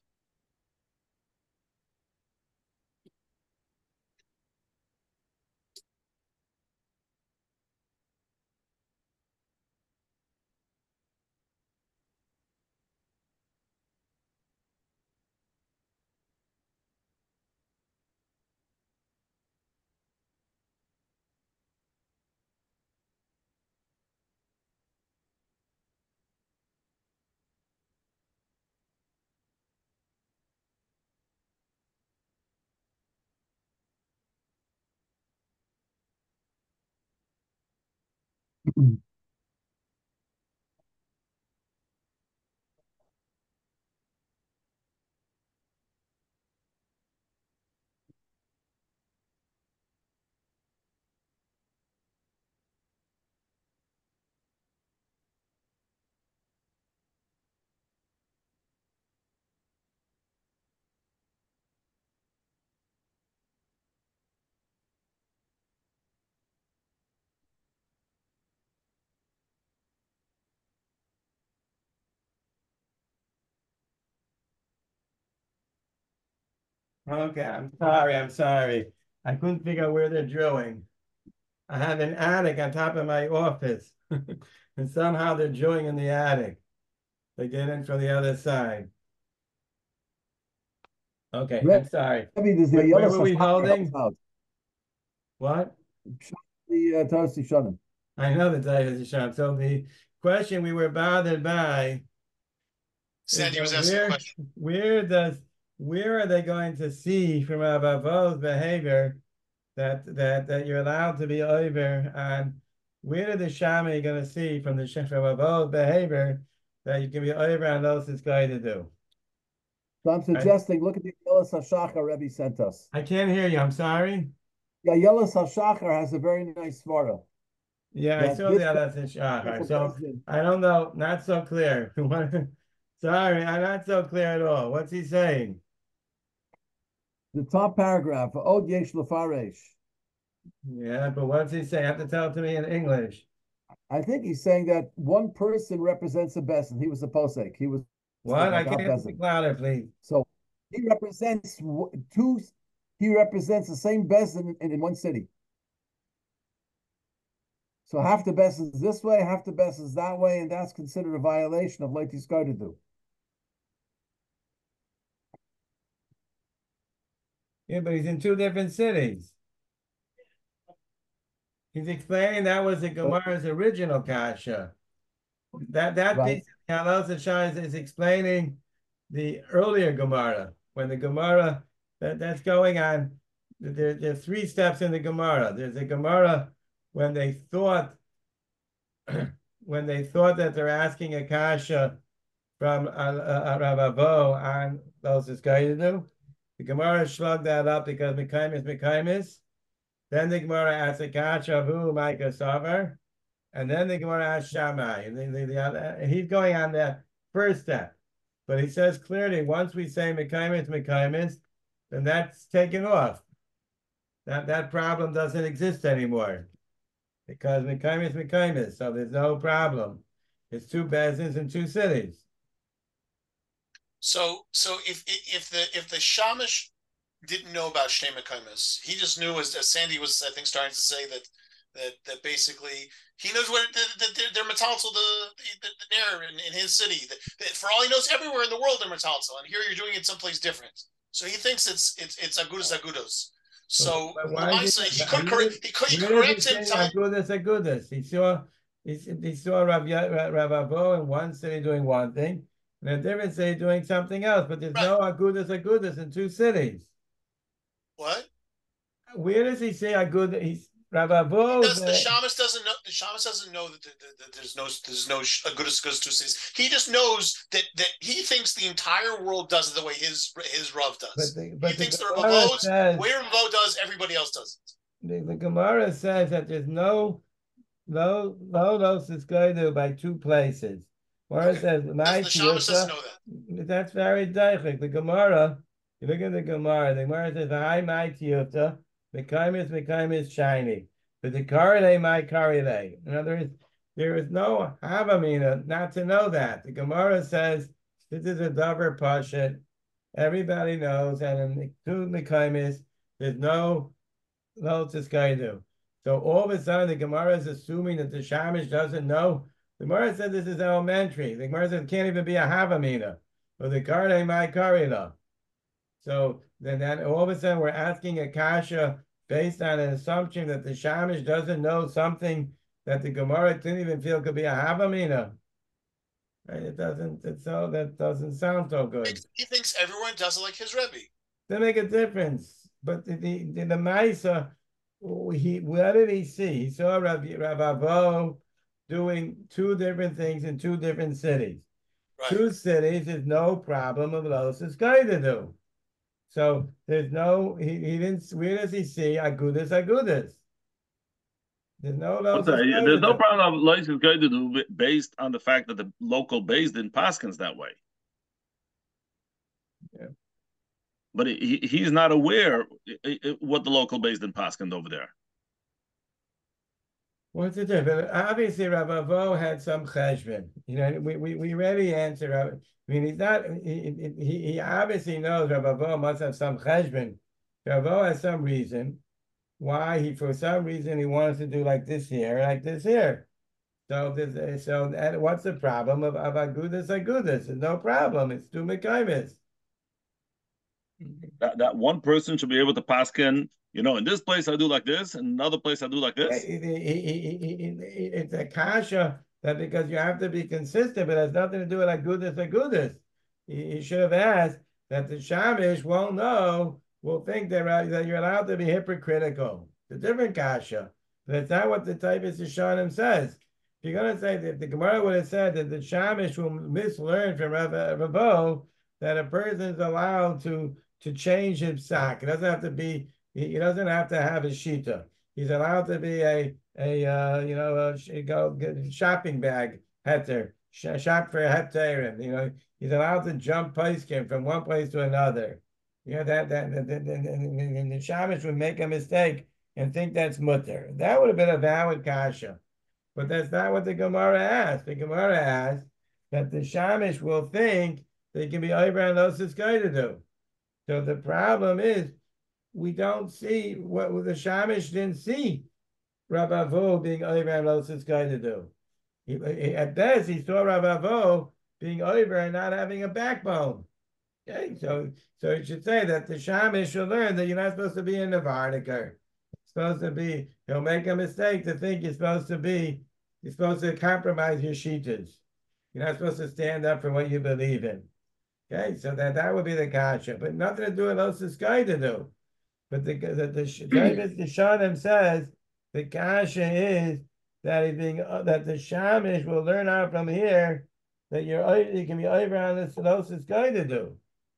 Okay, I'm sorry, I'm sorry. I couldn't figure out where they're drilling. I have an attic on top of my office, and somehow they're drilling in the attic. They get in from the other side. Okay, I'm sorry. Maybe there's the Where, where yellow were we safari holding? out. What? The uh, Tarsi Shannon. I know the David Sham. So the question we were bothered by is Sandy was that asking a where, question. where does where are they going to see from Rav Avo's behavior that that that you're allowed to be over on? Where did the Shami going to see from the Rav Avo's behavior that you can be over on those is going to do? So I'm suggesting, look at the Yelis HaShachar Rebbe sent us. I can't hear you. I'm sorry. Yeah, Yelis HaShachar has a very nice svara. Yeah, I That saw this- the other Shachar. So President- I don't know. Not so clear. Sorry, I'm not so clear at all. What's he saying? The top paragraph, Od Yesh Lefaresh. Yeah, but what's he saying? You have to tell it to me in English. I think he's saying that one person represents a beis din. He was a posek. He was What? I like can't speak louder, please. So he represents two. He represents the same beis din in, in one city. So half the beis din is this way, half the beis din is that way, and that's considered a violation of like he's going to do. Yeah, but he's in two different cities. He's explaining that was the Gemara's original kasha. That that Right. piece of Halos Shines is explaining the earlier Gemara. When the Gemara that, that's going on, there, there are three steps in the Gemara. There's a Gemara when they thought when they thought that they're asking a kasha from a, a, a Rav Avo on those is going to do. The Gemara shrugged that up because Mekaimis Mekaimis. Then the Gemara asks a kasha of who Micah Savar. And then the Gemara asks Shammai. And the, the, the other, he's going on the first step. But he says clearly, once we say Mekaimis Mekaimis, then that's taken off. That, that problem doesn't exist anymore. Because Mekaimis Mekaimis, so there's no problem. It's two beis dins in two cities. So, so if if the if the Shamish didn't know about Shnei Mekaimis, he just knew, as, as Sandy was, I think, starting to say that that that basically he knows what that the, they're metaltal the the, the there in, in his city. That, that for all he knows, everywhere in the world they're metaltal, and here you're doing it someplace different. So he thinks it's it's it's agudos agudos. So Lamaisa, he could correct he could he correct him. Agudos agudos. He saw he, he saw Rav Rav Avo in one city doing one thing, and a different city doing something else. But there's right. no agudos agudos in two cities. What? Where does he say agud? He's Rav Avo. Does, the Shamus doesn't know. The Shamus doesn't know that, that, that there's no there's no agudos agudos two cities. He just knows that that he thinks the entire world does it the way his his Rav does. But the, but he the thinks the Rav Avo's where Rav Avo does, everybody else does it. The, the Gemara says that there's no no no no is going to by two places. Gemara okay. says my the Shamus doesn't know that. That's very daichik. The Gemara, you look at the Gemara. The Gemara says hi my tiyuta. Mekaimis, Mekaimis, shiny. But the karele, my karele. In other words, there is no havamina not to know that. The Gemara says this is a davar pashat. Everybody knows, and in two Mekaimis, there's no no tiskaidu. So all of a sudden, the Gemara is assuming that the Shamish doesn't know. The Gemara said this is elementary. The Gemara said it can't even be a havamina. Or the karele, my karele. So then that all of a sudden we're asking a kasha based on an assumption that the Shamish doesn't know something that the Gemara didn't even feel could be a havamina. Right? It doesn't, it's so that doesn't sound so good. He thinks everyone does it like his Rebbe. They make a difference. But the the, the, the Maisa, he what did he see? He saw Rav, Rav Avo doing two different things in two different cities. Right. Two cities is no problem of those is going to do. So there's no, he, he didn't, where does he see agudas agudas? There's no, sorry, there's no problem of license going to do based on the fact that the local base didn't paskins that way. Yeah. But he, he's not aware what the local base didn't paskin over there. What's the difference? Obviously, Rav Avo had some cheshbon. You know, we, we, we already answered. I mean, he's not, he, he, he obviously knows Rav Avo must have some cheshbon. Rav Avo has some reason why he, for some reason, he wants to do like this here, like this here. So, this, so and what's the problem of, of agudas agudas? There's no problem. It's two mekaymis. That, that one person should be able to paskin, you know, in this place I do like this, and another place I do like this. It, it, it, it, it, it's a kasha that because you have to be consistent, but it has nothing to do with agudas agudas. You, you should have asked that the Shamish won't know, will think that, that you're allowed to be hypocritical. It's a different kasha, but it's not what the Taibis Yeshanim says. If you're going to say that the Gemara would have said that the Shamish will mislearn from Rav Avo that a person is allowed to to change his sack. It doesn't have to be. He doesn't have to have a shita. He's allowed to be a a uh, you know a, go get a shopping bag heter shop for heterim. You know he's allowed to jump paiskim from one place to another. You know that that, that, that, that, that the Shamish would make a mistake and think that's mutter. That would have been a valid kasha. But that's not what the Gemara asked. The Gemara asked that the Shamish will think they can be over and Losis guy to do. So the problem is we don't see what the Shamish didn't see Rav Avo being over and Losis guy to do. He, he, at best, he saw Rav Avo being over and not having a backbone. Okay, so so you should say that the Shamish should learn that you're not supposed to be in the Varniker. Supposed to be, he'll make a mistake to think you're supposed to be, you're supposed to compromise your shitas. You're not supposed to stand up for what you believe in. Okay, so that, that would be the kasha, but nothing to do with Osis guy to do. But the the the David the Shanim says the kasha is that he's being uh, that the Shamish will learn out from here that you're you can be over on this Osis guy to do.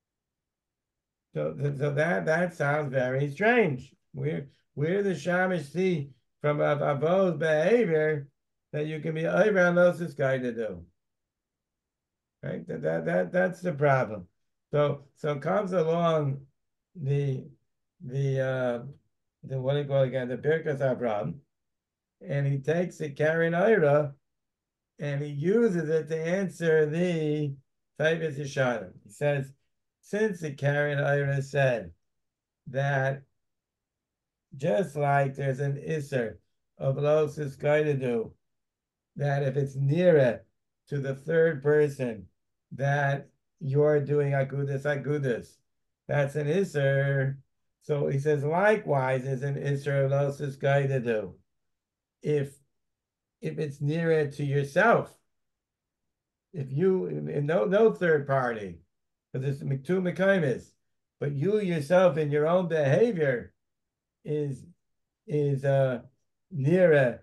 So so that that sounds very strange. We're Where the Shamish see from Rav Avo's behavior that you can be over on those guy to do. Right? That, that that that's the problem. So so comes along the the uh the what do you call it again, the Birkas Avram, and he takes the Karen Ira and he uses it to answer the Taivas Yeshanim. He says, since the Karen Ira said that just like there's an Isser of Losis Gaidadu, that if it's nearer to the third person that you're doing Agudas Agudas, that's an Isser. So he says, likewise, is an Isser of Losis Gaidadu. If if it's nearer to yourself, if you, in no, no third party, because it's two Mekaimis, but you yourself in your own behavior is is uh nearer.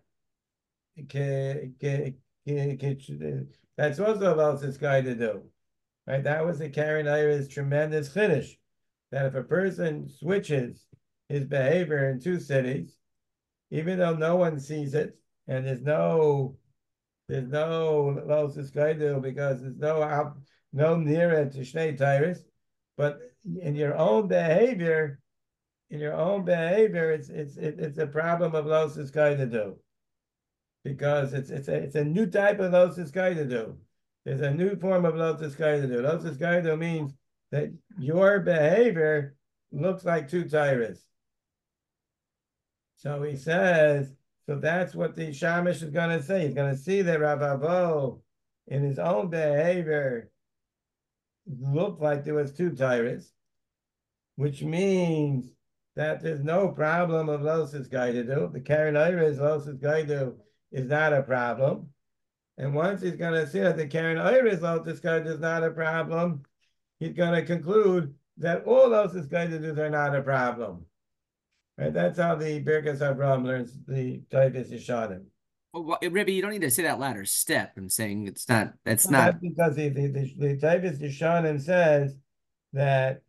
That's also about this guy to do, right? That was the Karen Ira's tremendous chiddush, that if a person switches his behavior in two cities, even though no one sees it, and there's no there's no Losis Gaidu because there's no no nearer to Shnei Tyrus, but in your own behavior. In your own behavior, it's it's it's a problem of Losis Gaidu, because it's it's a it's a new type of Losis Gaidu. There's a new form of Losis Gaidu. Losis Gaidu means that your behavior looks like two tyrants. So he says, so that's what the Shamish is going to say. He's going to see that Rav Avo, in his own behavior, looked like there was two tyrants, which means that there's no problem of Losis Gaidu. The Karen Ira's Losis Gaidu is not a problem. And once he's going to see that the Karen Ira's Losis Gaidu is not a problem, he's going to conclude that all Losis Gaidus are not a problem. Right? That's how the Birkas Avram learns the Taivas Yeshanim. Well, Rebbe, you don't need to say that latter step. I'm saying it's not, that's well, not. That's because the, the, the, the Taivas Yeshanim says that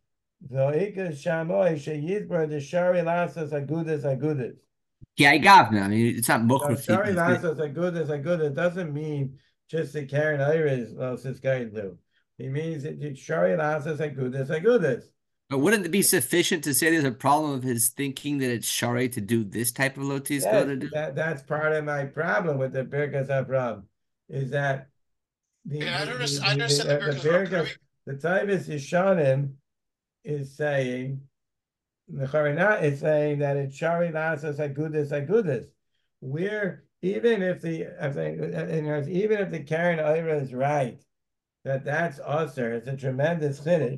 the Shamoy Sheyizbar the Shari Lasas Agudas Agudas. Yeah, I got it. I mean, it's not Mokhrif. Shari Lasas Agudas Agudas doesn't mean just the Karen Iris Lasas Gaidu. He means it Shari Lasas Agudas Agudas. But wouldn't it be sufficient to say there's a problem of his thinking that it's Shari to do this type of Lotis yes, go to do? That, that's part of my problem with the Birkas Avram, is that the yeah, I don't the, I understand the, the, the, the Birkas, the Taivas Yeshanim is saying, the Charina is saying that it's Shari Lasas Agudas Agudas. Where even if the I think even if the Karen Ira is right, that that's usher, it's a tremendous chiddush.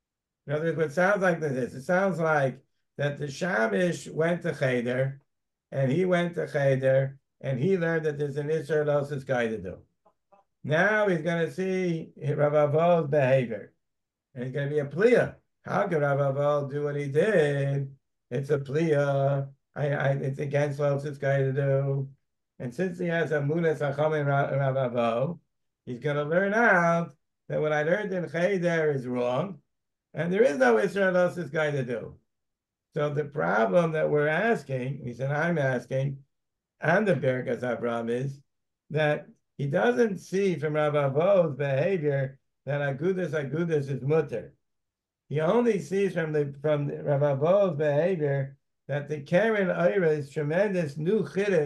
In other words, what sounds like this, it sounds like that the Shamish went to Cheder, and he went to Cheder, and he learned that there's an Isser Losis guy to do. Now he's going to see Rav Avo's behavior, and he's going to be a pliya. How could Rav Avo do what he did? It's a pliya. I, I, it's against Losis guy to do. And since he has a Munas Acham in Rav Avo, he's going to learn out that what I learned in Cheder is wrong, and there is no Israel Losis guy to do. So the problem that we're asking, he said, I'm asking, and the Birkas Avram is that he doesn't see from Rav Avo's behavior that Agudas Agudas is mutter. He only sees from the from the Rav Avo's behavior that the Karen Ira is tremendous new chiddush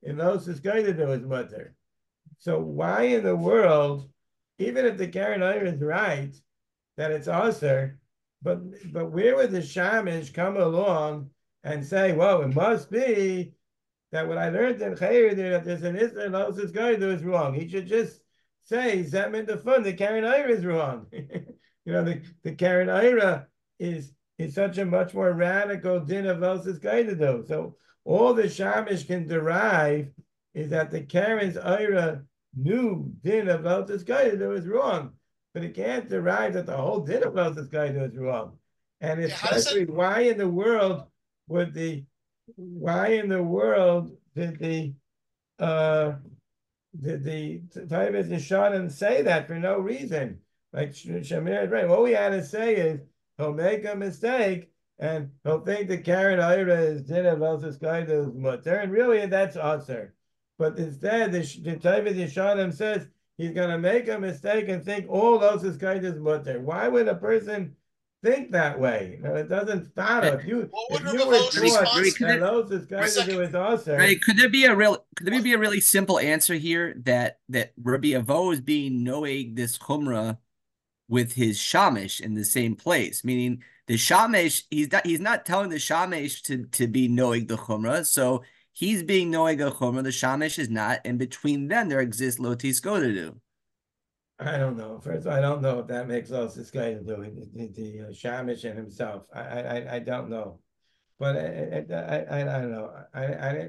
in those is going to do his mutter. So why in the world, even if the Karen Oyer is right, that it's usher, but but where would the Shamish come along and say, well, it must be that what I learned in Chayr that there's an Isra Los is going to do is wrong. He should just say, Zemin the fun, the Karen Oyer is wrong. You know, the, the Karen Oyer is is such a much more radical din of Los is going to do. So all the Shamish can derive is that the Karen's Oyer new din of Los is going to do is wrong. But it can't derive that the whole din of Los is going to do is wrong. And especially, yeah, why in the world would the why in the world did the uh did the Taibas Yeshanim say that for no reason? Like Shamir is right. All we had to say is he'll make a mistake and he'll think the Karen Ira is din of Los Kaidos mutter, and really that's usher. But instead, the, the Taibas Yeshanim says he's going to make a mistake and think all Los Kaidos mutter. Why would a person think that way? No, it doesn't follow. If you, What if would you Rabbi were Vo's taught response- that Los is going to do is usher, Right? Could there be a real? Could there be a really simple answer here that that Rabbi Avo is being noeg this chumrah with his shamish in the same place? Meaning the shamish, he's not he's not telling the shamish to to be noeg the chumrah, so he's being noeg the chumrah. The shamish is not, and between them there exists lo tiskodadu. I don't know. First, I don't know if that makes us this guy to do it, the, the uh, Shamish and himself. I, I, I don't know, but I, I, I, I don't know. I, I, I,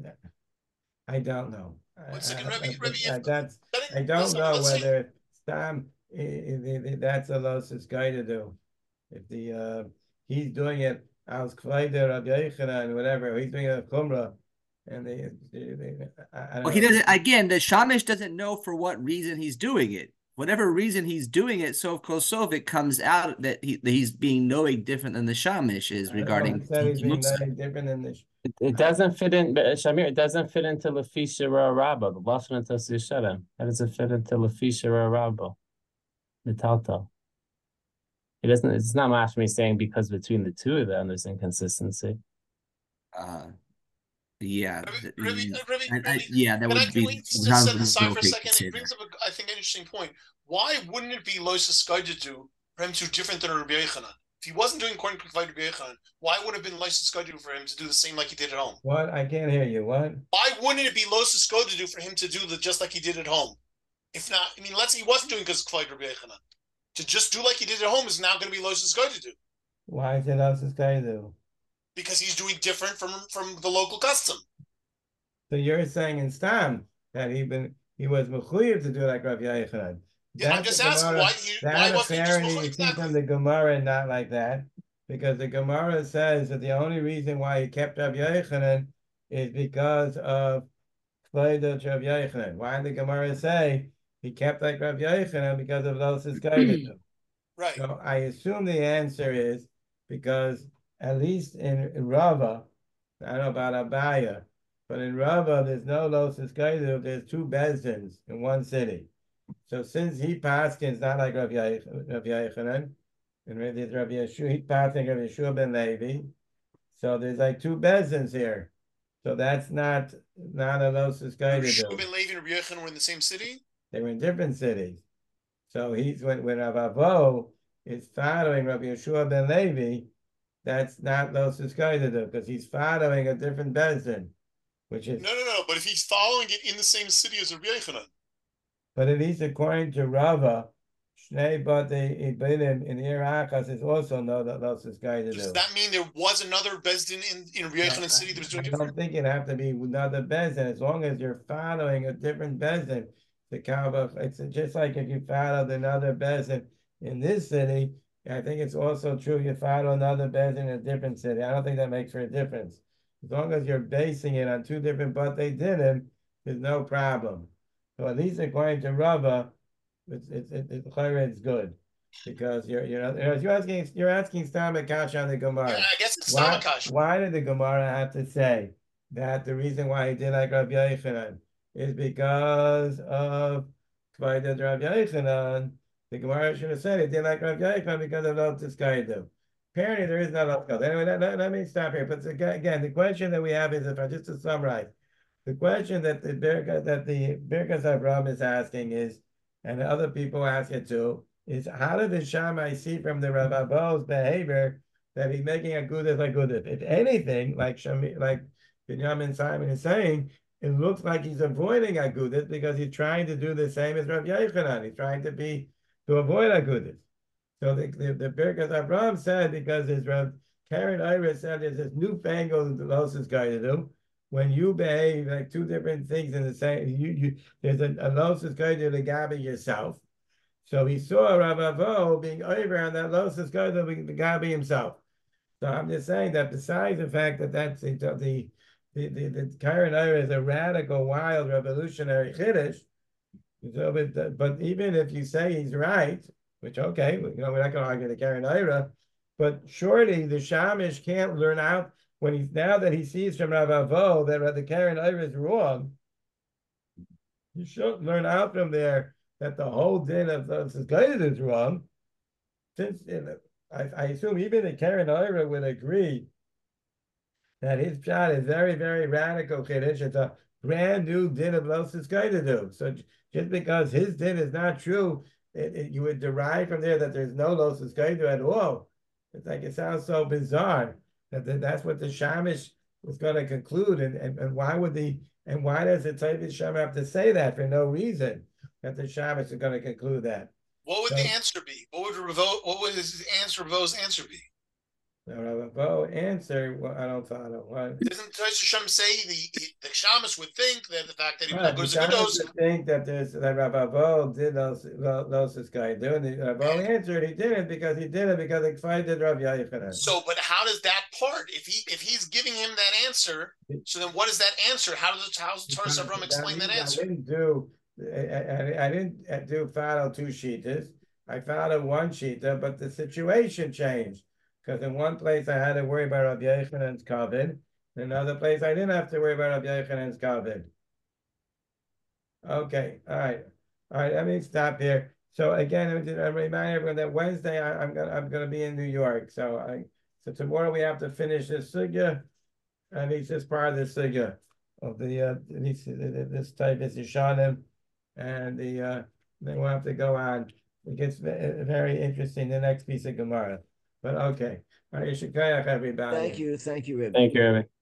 I don't know. One second, I, Rabbi, I, Rabbi, I, if- that's. I let's- don't know let's say- whether Stam i- i- i- that's a Los's guy to do. If the uh, he's doing it as Kleider Rabbi Yochanan and whatever, he's doing it at Kumra, and they, they, they I, I don't Well, he know. doesn't. Again, the shamish doesn't know for what reason he's doing it. Whatever reason he's doing it, so kosov it comes out that he that he's being noeg different than the shamish is I don't know, regarding. it said he's being very different than the. It, it doesn't fit in, but Shamir, it doesn't fit into Lefisha Rabba, the Lashon and Tosi Yesharim. How does it fit into Lefisha Rabba? The Taltal. It doesn't, it's not Mashmi saying because between the two of them there's inconsistency. Uh, yeah, Rabbi- th- Rabbi- mm, Rabbi- I- I- Rabbi, yeah, that Can I, would can be. we just sounds set it like aside for a okay to second? say It brings that. up, a, I think, an interesting point. Why wouldn't it be Lois Sky to do for him to do different than Rabbi Yochanan? If he wasn't doing according to Rabbi Yochanan, why would it have been Lois Sky to do for him to do the same like he did at home? What? I can't hear you. What? Why wouldn't it be Lois Sky to do for him to do the just like he did at home? If not, I mean, let's say he wasn't doing because of Rabbi Yochanan. To just do like he did at home is now going to be Lois Sky to do Why is it else this guy do? because he's doing different from from the local custom. So you're saying in Stam that he been he was mechuyev to do like Rav Yochanan. Yeah, I'm That's just the asking Gemara- why he that why wasn't he just apparently mechuyev you see exactly? from the Gemara not like that, because the Gemara says that the only reason why he kept Rav Yochanan is because of Kleidah to Rav Yochanan. Why did the Gemara say he kept like Rav Yochanan because of those his guidance? Right. So I assume the answer is because at least in, in Rava, I don't know about Abaya, but in Rava there's no Losis Gaidu, there's two Bezdins in one city. So since he paskins not like Rav Yochanan, and there's Rav Yeshua, he passing Rav Yeshua ben Levi. So there's like two Bezdins here. So that's not not a Losis Gaidu. Yeshua ben Levi and Rabbi Yochanan were in the same city? They were in different cities. So he's when when Rav Avo is following Rabbi Yeshua ben Levi, that's not Losis Gaidu because he's following a different Bezdin, which is. No, no, no. But if he's following it in the same city as Rabbi Yochanan, But at least according to Rava, Shnei Bate Ibilim in Iraqas is also no Losis Gaidu. does that mean there was another Bezdin in in Rabbi Yochanan city that was doing I different? don't think it have to be another Bezdin as long as you're following a different Bezdin. The Kaaba, it's just like if you followed another Bezdin in this city, I think it's also true you follow another Bezdin in a different city. I don't think that makes for a difference. As long as you're basing it on two different but they didn't, there's no problem. So at least according to Rava, it's it's it's, it's, it's good because you're you're you're asking you're asking Stam Akash on the Gemara. Yeah, I guess it's Why, Stamakash. why did the Gemara have to say that the reason why he did like Rav Yochanan is because of Kvaida Rav Yochanan? The Gemara should have said it did like Rav Yochanan because of what this guy do. Apparently, there is not Lotus. Anyway, let, let, let me stop here. But again, the question that we have is, if I just to summarize, The question that the Birka, that the Birkas Avram is asking is, and other people ask it too, is how did the Shammai see from the Rabba's behavior that he's making a gudith like gudith? If anything, like Shami, like Binyamin Simon is saying, it looks like he's avoiding a gudith because he's trying to do the same as Rav Yochanan. He's trying to be to avoid a gudith. So the the, the Birkas Avram said because his Rav Karen Iris said there's this newfangled Losis guy to do. When you behave like two different things in the same, you you there's a, a Losis guy to the Gabi yourself. So he saw Rav Avo being over on that Losis guy to the Gabi himself. So I'm just saying that besides the fact that that's the the the the, the Karen Iris is a radical, wild, revolutionary chiddush. So, but but even if you say he's right, which okay, you know we're not going to argue the Karen Ira. But surely the Shamish can't learn out when he's now that he sees from Rav Avo that the Karen Ira is wrong. You should learn out from there that the whole din of the guided is wrong. Since you know, I, I assume even the Karen Ira would agree that his shot is very, very radical Kiddush. It's a brand new din of Losis guided do. So just because his din is not true, it, it, you would derive from there that there's no Losis guided at all. It's like it sounds so bizarre that, that that's what the Shamish was going to conclude, and, and, and why would the and why does the Tzavit Shem have to say that for no reason that the Shamish is going to conclude that? What would so, the answer be? What would Ravo, what would his answer Ravo's answer be? The Ravo answer, well, I don't follow. What? Doesn't Tzavit Shem say the the Shamish would think that the fact that he Right, goes the to Shamish would think that there's that Rav Avo did those those this guy doing the Ravo answered he did it because he did it because he fighted Rav Yochanan. So, but how does that part? If he if he's giving him that answer, so then what is that answer? How does how does Torah Avram explain that, that answer? I didn't do I, I, I didn't do follow two sheetas. I followed one sheeta, but the situation changed because in one place I had to worry about Rav Yochanan's kavod. In another place I didn't have to worry about Rav Yochanan's kavod. Okay, all right, all right. Let me stop here. So again, I remind everyone that Wednesday I, I'm gonna I'm gonna be in New York. So I so tomorrow we have to finish this sugya, and it's just part of the sugya of the uh, this this type is Yishanim, and the uh, then we'll have to go on. It gets very interesting the next piece of Gemara. But okay, all right, Shikayach, everybody. Thank you, thank you, Rebbe. Thank you, Rebbe.